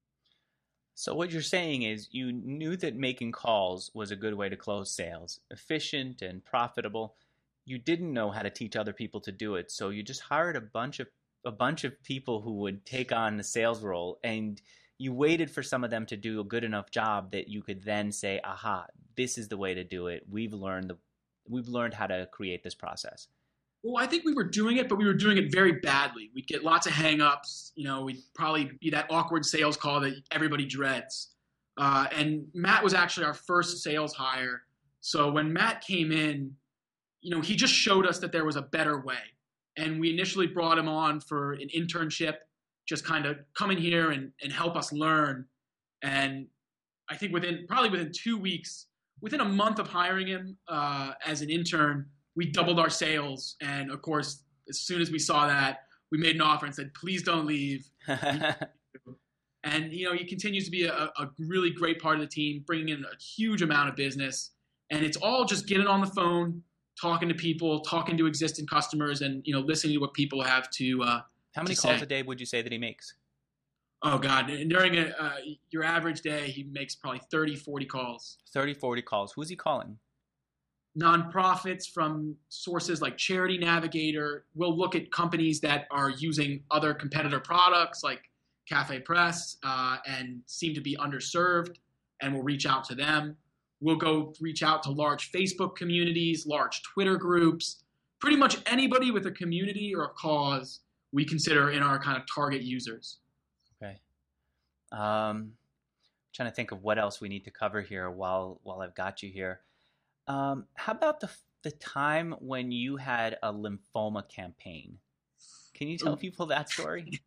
Speaker 1: So what you're saying is you knew that making calls was a good way to close sales, efficient and profitable. You didn't know how to teach other people to do it, so you just hired a bunch of people who would take on the sales role, and you waited for some of them to do a good enough job that you could then say, aha, this is the way to do it. We've learned how to create this process.
Speaker 3: Well, I think we were doing it, but we were doing it very badly. We'd get lots of hang-ups. We'd probably be that awkward sales call that everybody dreads. And Matt was actually our first sales hire. So when Matt came in, he just showed us that there was a better way. And we initially brought him on for an internship, just kind of come in here and help us learn. And I think within 2 weeks, within a month of hiring him as an intern, we doubled our sales. And of course, as soon as we saw that, we made an offer and said, please don't leave. And, he continues to be a really great part of the team, bringing in a huge amount of business. And it's all just getting on the phone, talking to people, talking to existing customers, and, listening to what people have to
Speaker 1: How many calls a day would you say that he makes?
Speaker 3: Oh, God. During your average day, he makes probably 30, 40 calls.
Speaker 1: 30, 40 calls. Who's he calling?
Speaker 3: Nonprofits from sources like Charity Navigator. We'll look at companies that are using other competitor products like Cafe Press and seem to be underserved, and we'll reach out to them. We'll go reach out to large Facebook communities, large Twitter groups, pretty much anybody with a community or a cause we consider in our kind of target users.
Speaker 1: Okay. Trying to think of what else we need to cover here while I've got you here. How about the time when you had a lymphoma campaign? Can you tell people that story?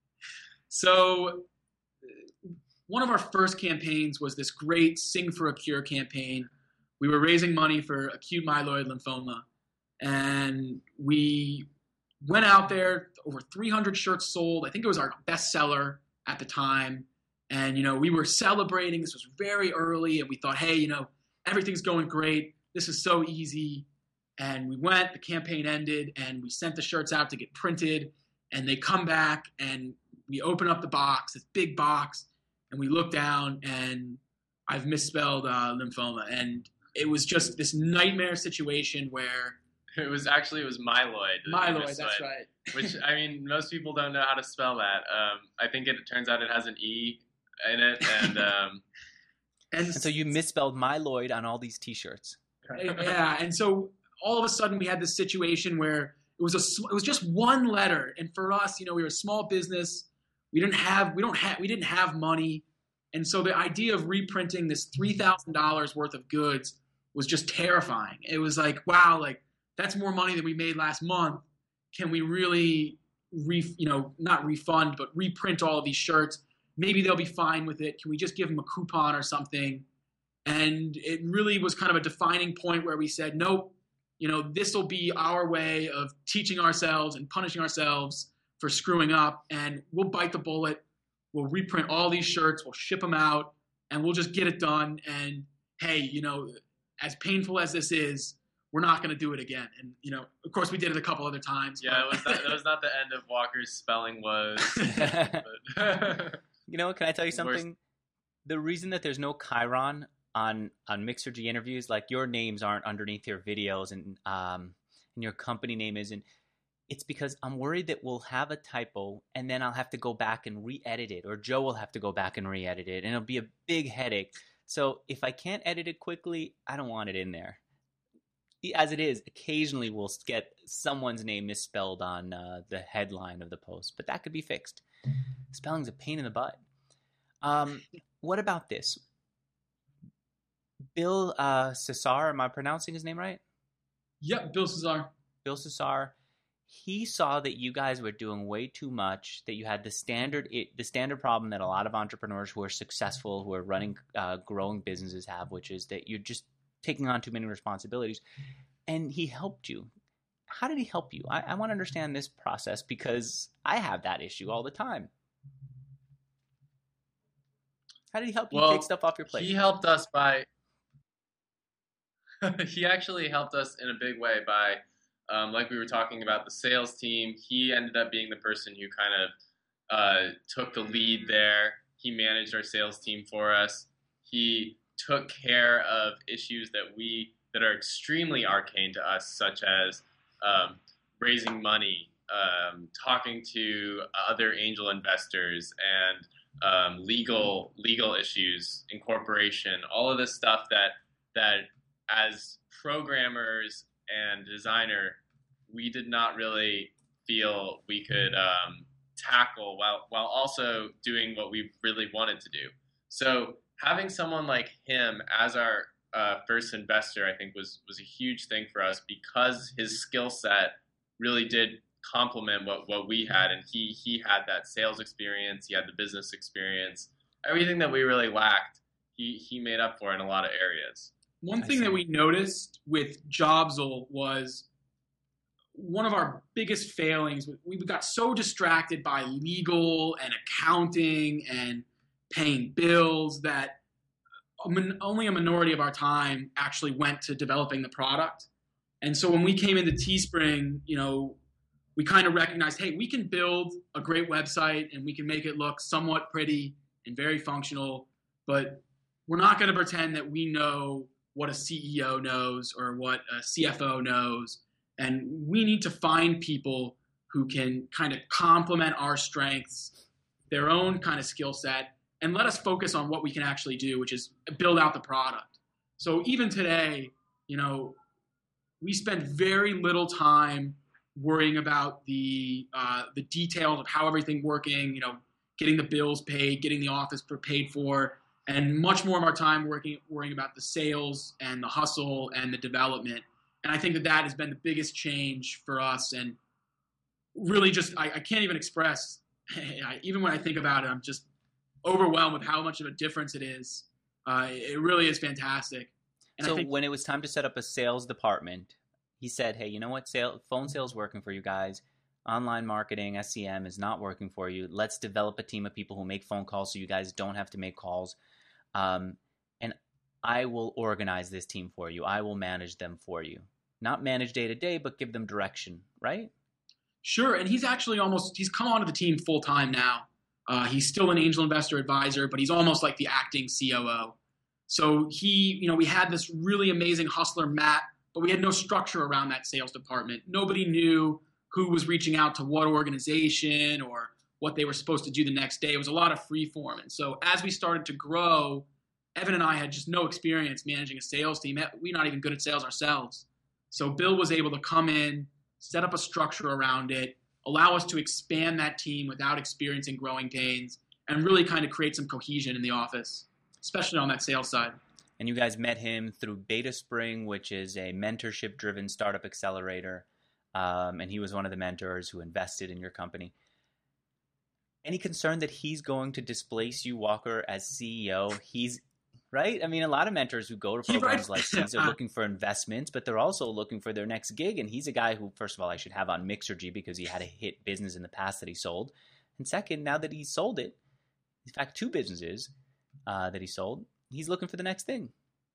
Speaker 3: So one of our first campaigns was this great Sing for a Cure campaign. We were raising money for acute myeloid lymphoma. And we went out there, over 300 shirts sold. I think it was our best seller at the time. And, we were celebrating. This was very early. And we thought, hey, everything's going great. This is so easy. And we went, the campaign ended, and we sent the shirts out to get printed. And they come back, and we open up the box, this big box, and we look down, and I've misspelled lymphoma. And it was just this nightmare situation where
Speaker 2: it was myeloid.
Speaker 3: Myeloid, that's right.
Speaker 2: Which, I mean, most people don't know how to spell that. I think it turns out it has an E in it,
Speaker 1: and so you misspelled myeloid on all these T-shirts.
Speaker 3: Yeah, and so all of a sudden we had this situation where it was just one letter, and for us, we were a small business. We didn't have money, and so the idea of reprinting this $3,000 worth of goods was just terrifying. It was like, wow, like that's more money than we made last month. Can we really not refund, but reprint all of these shirts? Maybe they'll be fine with it. Can we just give them a coupon or something? And it really was kind of a defining point where we said, nope, this will be our way of teaching ourselves and punishing ourselves for screwing up. And we'll bite the bullet. We'll reprint all these shirts. We'll ship them out, and we'll just get it done. And hey, as painful as this is, we're not going to do it again. And, of course we did it a couple other times.
Speaker 2: Yeah, it was not the end of Walker's spelling woes.
Speaker 1: Can I tell you something? The reason that there's no Chiron on Mixergy interviews, like your names aren't underneath your videos and your company name isn't, it's because I'm worried that we'll have a typo and then I'll have to go back and re-edit it, or Joe will have to go back and re-edit it, and it'll be a big headache. So if I can't edit it quickly, I don't want it in there. As it is, occasionally we'll get someone's name misspelled on the headline of the post, but that could be fixed. Spelling's a pain in the butt. What about this? Bill Cesar, am I pronouncing his name right?
Speaker 3: Yep, Bill Cesar.
Speaker 1: Bill Cesar. He saw that you guys were doing way too much, that you had the standard problem that a lot of entrepreneurs who are successful, who are running growing businesses have, which is that you're just taking on too many responsibilities. And he helped you. How did he help you? I want to understand this process because I have that issue all the time. How did he help you take stuff off your plate?
Speaker 2: He helped us by he actually helped us in a big way by like we were talking about the sales team. He ended up being the person who kind of took the lead there. He managed our sales team for us. He took care of issues that are extremely arcane to us, such as raising money, talking to other angel investors, and legal issues, incorporation, all of this stuff that as programmers and designer, we did not really feel we could tackle while also doing what we really wanted to do. So having someone like him as our first investor, I think was a huge thing for us, because his skill set really did complement what we had, and he had that sales experience, he had the business experience, everything that we really lacked. He made up for in a lot of areas.
Speaker 3: One thing that we noticed with Jobsl was one of our biggest failings. We got so distracted by legal and accounting and paying bills that only a minority of our time actually went to developing the product. And so when we came into Teespring, we kind of recognized, hey, we can build a great website and we can make it look somewhat pretty and very functional, but we're not going to pretend that we know what a CEO knows or what a CFO knows. And we need to find people who can kind of complement our strengths, their own kind of skill set, and let us focus on what we can actually do, which is build out the product. So even today, we spend very little time worrying about the details of how everything working, getting the bills paid, getting the office paid for, and much more of our time worrying about the sales and the hustle and the development. And I think that has been the biggest change for us. And really just, I can't even express, even when I think about it, I'm just overwhelmed with how much of a difference it is. It really is fantastic. And
Speaker 1: so when it was time to set up a sales department, he said, hey, you know what? Phone sales working for you guys. Online marketing, SEM is not working for you. Let's develop a team of people who make phone calls so you guys don't have to make calls. And I will organize this team for you. I will manage them for you. Not manage day to day, but give them direction, right?
Speaker 3: Sure, and he's come onto the team full time now. He's still an angel investor advisor, but he's almost like the acting COO. So we had this really amazing hustler, Matt, but we had no structure around that sales department. Nobody knew who was reaching out to what organization or what they were supposed to do the next day. It was a lot of free form. And so as we started to grow, Evan and I had just no experience managing a sales team. We're not even good at sales ourselves. So Bill was able to come in, set up a structure around it, allow us to expand that team without experiencing growing pains, and really kind of create some cohesion in the office, especially on that sales side.
Speaker 1: And you guys met him through Beta Spring, which is a mentorship-driven startup accelerator. And he was one of the mentors who invested in your company. Any concern that he's going to displace you, Walker, as CEO? He's right. I mean, a lot of mentors who go to programs like these are looking for investments, but they're also looking for their next gig. And he's a guy who, first of all, I should have on Mixergy because he had a hit business in the past that he sold. And second, now that he's sold it, in fact, 2 businesses that he sold, he's looking for the next thing.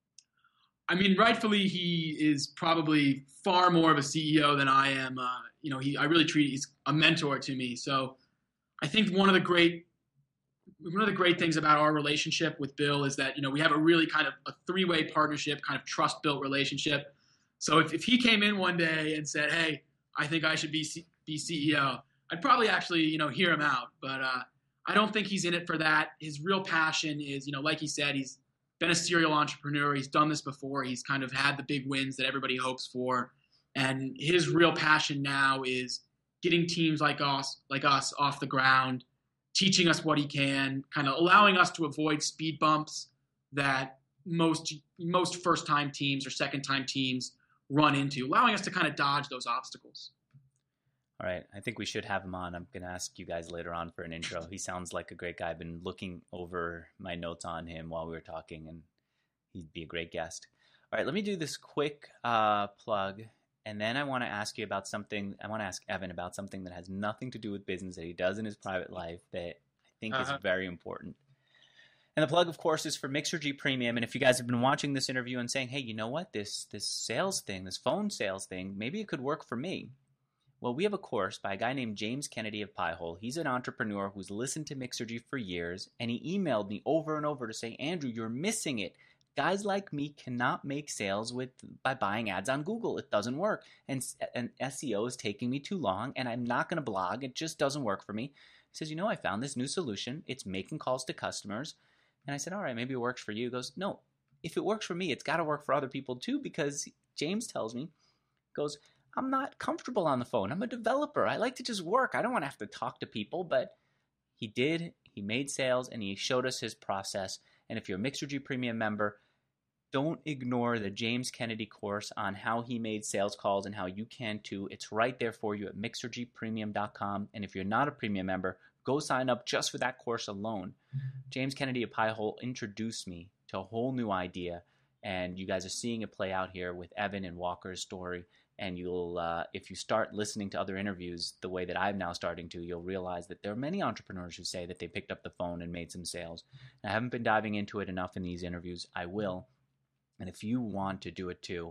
Speaker 3: I mean, rightfully, he is probably far more of a CEO than I am. He's a mentor to me. So I think one of the great things about our relationship with Bill is that, we have a really kind of a 3-way partnership, kind of trust-built relationship. So if he came in one day and said, hey, I think I should be CEO, I'd probably actually, hear him out. But I don't think he's in it for that. His real passion is, like he said, he's been a serial entrepreneur. He's done this before. He's kind of had the big wins that everybody hopes for. And his real passion now is getting teams like us off the ground, teaching us what he can, kind of allowing us to avoid speed bumps that most first-time teams or second-time teams run into, allowing us to kind of dodge those obstacles.
Speaker 1: All right. I think we should have him on. I'm going to ask you guys later on for an intro. He sounds like a great guy. I've been looking over my notes on him while we were talking, and he'd be a great guest. All right. Let me do this quick plug, and then I want to ask you about something. I want to ask Evan about something that has nothing to do with business that he does in his private life that I think is very important. And the plug, of course, is for Mixergy Premium. And if you guys have been watching this interview and saying, hey, you know what, this sales thing, this phone sales thing, maybe it could work for me. Well, we have a course by a guy named James Kennedy of Piehole. He's an entrepreneur who's listened to Mixergy for years, and he emailed me over and over to say, Andrew, you're missing it. Guys like me cannot make sales by buying ads on Google. It doesn't work. And SEO is taking me too long, and I'm not going to blog. It just doesn't work for me. He says, I found this new solution. It's making calls to customers. And I said, all right, maybe it works for you. He goes, no, if it works for me, it's got to work for other people too, because James tells me, goes, I'm not comfortable on the phone. I'm a developer. I like to just work. I don't want to have to talk to people. But he did. He made sales, and he showed us his process. And if you're a Mixergy Premium member, don't ignore the James Kennedy course on how he made sales calls and how you can too. It's right there for you at mixergypremium.com. And if you're not a premium member, go sign up just for that course alone. James Kennedy of Piehole introduced me to a whole new idea, and you guys are seeing it play out here with Evan and Walker's story. And you'll, if you start listening to other interviews the way that I'm now starting to, you'll realize that there are many entrepreneurs who say that they picked up the phone and made some sales. And I haven't been diving into it enough in these interviews. I will. And if you want to do it too,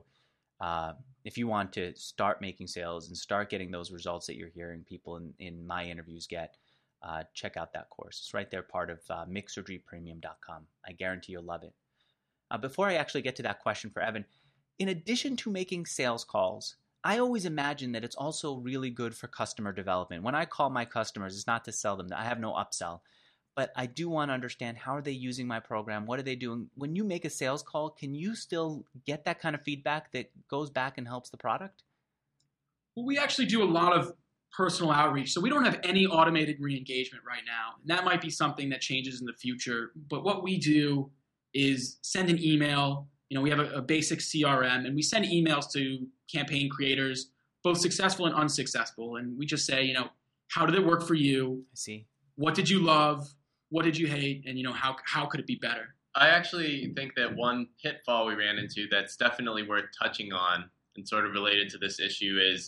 Speaker 1: if you want to start making sales and start getting those results that you're hearing people in my interviews get, check out that course. It's right there, part of mixergypremium.com. I guarantee you'll love it. Before I actually get to that question for Evan, in addition to making sales calls, I always imagine that it's also really good for customer development. When I call my customers, it's not to sell them. I have no upsell. But I do want to understand, how are they using my program? What are they doing? When you make a sales call, can you still get that kind of feedback that goes back and helps the product?
Speaker 3: Well, we actually do a lot of personal outreach. So we don't have any automated re-engagement right now. And that might be something that changes in the future. But what we do is send an email. We have a basic CRM, and we send emails to campaign creators, both successful and unsuccessful. And we just say, how did it work for you?
Speaker 1: I see.
Speaker 3: What did you love? What did you hate? And, how could it be better?
Speaker 2: I actually think that one pitfall we ran into that's definitely worth touching on and sort of related to this issue is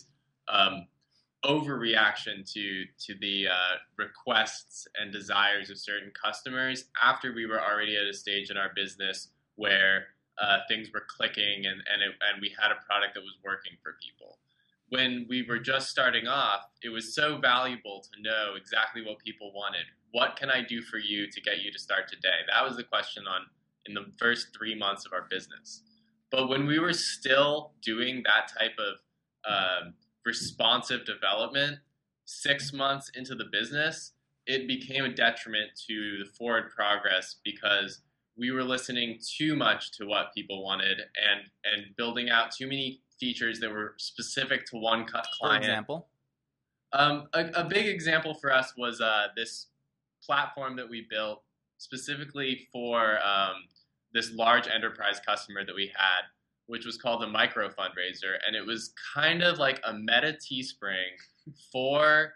Speaker 2: overreaction to the requests and desires of certain customers after we were already at a stage in our business where things were clicking and we had a product that was working for people. When we were just starting off, it was so valuable to know exactly what people wanted. What can I do for you to get you to start today? That was the question in the first 3 months of our business. But when we were still doing that type of responsive development, 6 months into the business, it became a detriment to the forward progress because we were listening too much to what people wanted and building out too many features that were specific to one client.
Speaker 1: For example?
Speaker 2: A big example for us was this platform that we built specifically for this large enterprise customer that we had, which was called the Micro Fundraiser. And it was kind of like a meta Teespring for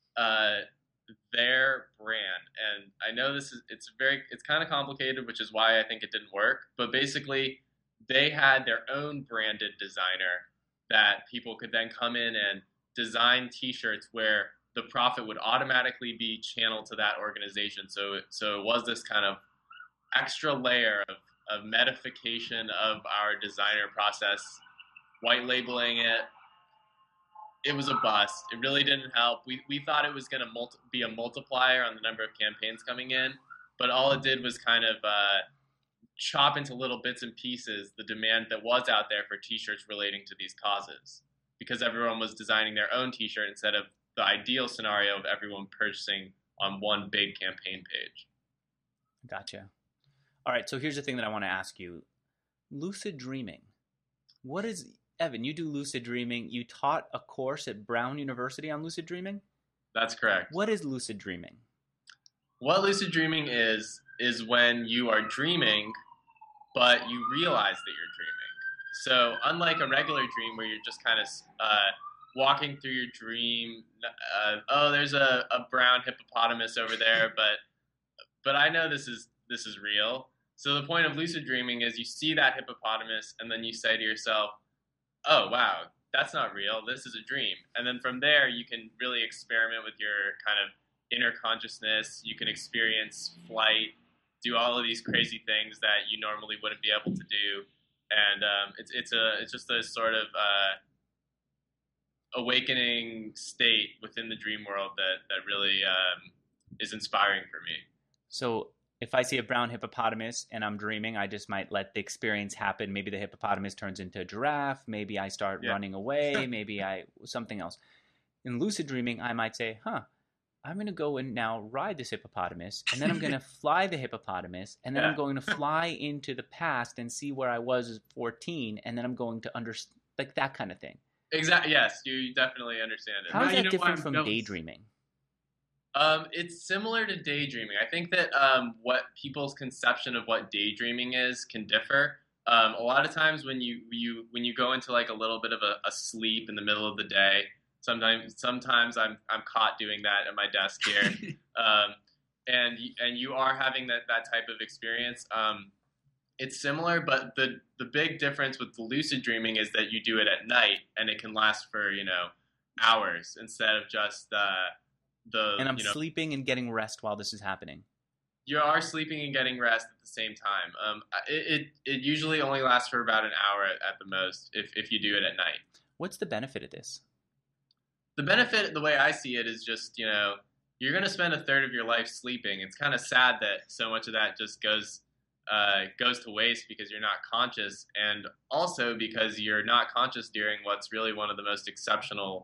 Speaker 2: their brand. And I know it's kind of complicated, which is why I think it didn't work. But basically, they had their own branded designer that people could then come in and design T-shirts where the profit would automatically be channeled to that organization. So it was this kind of extra layer of metification of our designer process, white labeling it. It was a bust. It really didn't help. We thought it was going to be a multiplier on the number of campaigns coming in, but all it did was kind of chop into little bits and pieces the demand that was out there for T-shirts relating to these causes, because everyone was designing their own T-shirt instead of the ideal scenario of everyone purchasing on one big campaign page.
Speaker 1: Gotcha. All right, so here's the thing that I want to ask you. Lucid dreaming. What is, Evan, you do lucid dreaming. You taught a course at Brown University on lucid dreaming?
Speaker 2: That's correct.
Speaker 1: What is lucid dreaming?
Speaker 2: What lucid dreaming is when you are dreaming, but you realize that you're dreaming. So unlike a regular dream where you're just kind of walking through your dream, there's a brown hippopotamus over there, but I know this is real. So the point of lucid dreaming is you see that hippopotamus and then you say to yourself, oh, wow, that's not real. This is a dream. And then from there, you can really experiment with your kind of inner consciousness. You can experience flight, do all of these crazy things that you normally wouldn't be able to do. And it's just a sort of awakening state within the dream world that really is inspiring for me.
Speaker 1: So if I see a brown hippopotamus and I'm dreaming, I just might let the experience happen. Maybe the hippopotamus turns into a giraffe. Maybe I start running away. Maybe something else. In lucid dreaming, I might say, I'm going to go and now ride this hippopotamus, and then I'm going to fly the hippopotamus, and then I'm going to fly into the past and see where I was at 14, and then I'm going to understand, like that kind of thing.
Speaker 2: Exactly. Yes, you definitely understand it.
Speaker 1: How is that different from daydreaming?
Speaker 2: It's similar to daydreaming. I think that what people's conception of what daydreaming is can differ. A lot of times when you go into like a little bit of a sleep in the middle of the day, sometimes I'm caught doing that at my desk here, and you are having that type of experience. It's similar, but the big difference with the lucid dreaming is that you do it at night and it can last for hours instead of just
Speaker 1: And I'm sleeping and getting rest while this is happening.
Speaker 2: You are sleeping and getting rest at the same time. It usually only lasts for about an hour at the most if you do it at night.
Speaker 1: What's the benefit of this?
Speaker 2: The benefit, the way I see it, is just, you're going to spend a third of your life sleeping. It's kind of sad that so much of that just goes to waste because you're not conscious, and also because you're not conscious during what's really one of the most exceptional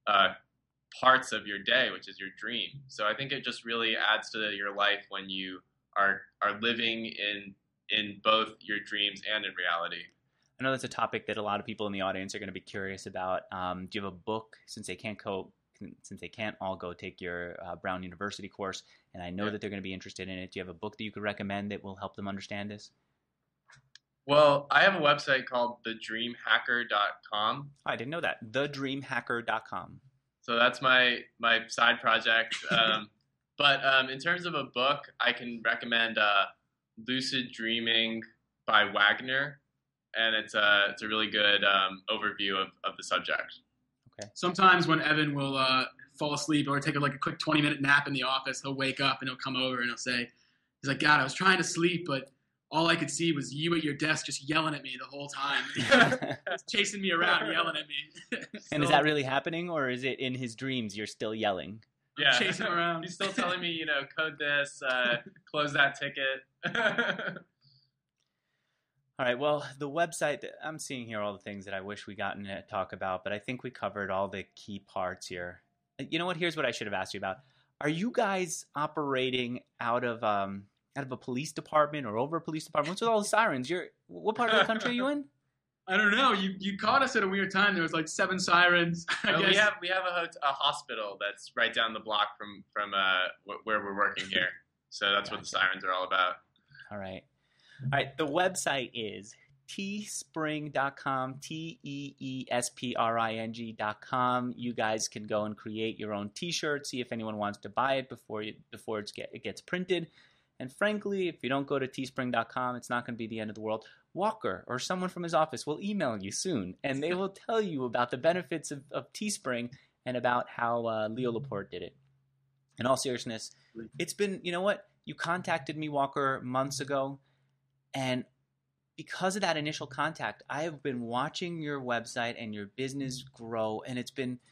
Speaker 2: parts of your day, which is your dream. So I think it just really adds to your life when you are living in both your dreams and in reality.
Speaker 1: I know that's a topic that a lot of people in the audience are going to be curious about. Do you have a book, since they can't all go take your Brown University course, and I know that they're going to be interested in it. Do you have a book that you could recommend that will help them understand this?
Speaker 2: Well, I have a website called thedreamhacker.com.
Speaker 1: I didn't know that. Thedreamhacker.com.
Speaker 2: So that's my side project. But in terms of a book, I can recommend Lucid Dreaming by Wagner. And it's a really good overview of the subject.
Speaker 3: Okay. Sometimes when Evan will fall asleep or take a quick 20-minute nap in the office, he'll wake up and he'll come over and he'll say, he's like, God, I was trying to sleep, but all I could see was you at your desk just yelling at me the whole time. Just chasing me around, yelling at me.
Speaker 4: And is that really happening, or is it in his dreams you're still yelling?
Speaker 2: Yeah,
Speaker 3: chasing around.
Speaker 2: He's still telling me, code this, close that ticket.
Speaker 4: All right, well, the website, I'm seeing here all the things that I wish we gotten to talk about, but I think we covered all the key parts here. You know what? Here's what I should have asked you about. Are you guys operating out of a police department or over a police department? What's with all the sirens? What part of the country are you in?
Speaker 3: I don't know. You caught us at a weird time. There was like 7 sirens.
Speaker 2: We have a hospital that's right down the block from where we're working here. So that's what the sirens are all about.
Speaker 4: All right. The website is teespring.com, teespring.com. You guys can go and create your own T-shirt, see if anyone wants to buy it before it gets printed. And frankly, if you don't go to teespring.com, it's not going to be the end of the world. Walker or someone from his office will email you soon, and they will tell you about the benefits of Teespring and about how Leo Laporte did it. In all seriousness, it's been, you know what? You contacted me, Walker, months ago, and because of that initial contact, I have been watching your website and your business grow, and it's been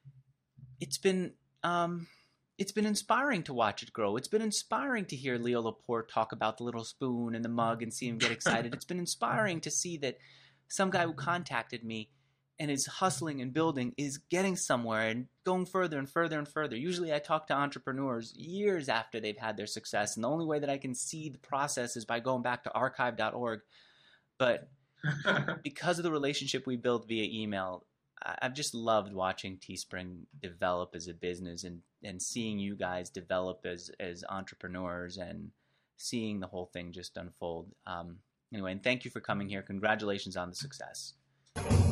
Speaker 4: inspiring to watch it grow. It's been inspiring to hear Leo Laporte talk about the little spoon and the mug and see him get excited. It's been inspiring to see that some guy who contacted me and is hustling and building is getting somewhere and going further and further and further. Usually I talk to entrepreneurs years after they've had their success, and the only way that I can see the process is by going back to archive.org. But because of the relationship we built via email, I've just loved watching Teespring develop as a business and seeing you guys develop as entrepreneurs and seeing the whole thing just unfold. Anyway, and thank you for coming here. Congratulations on the success.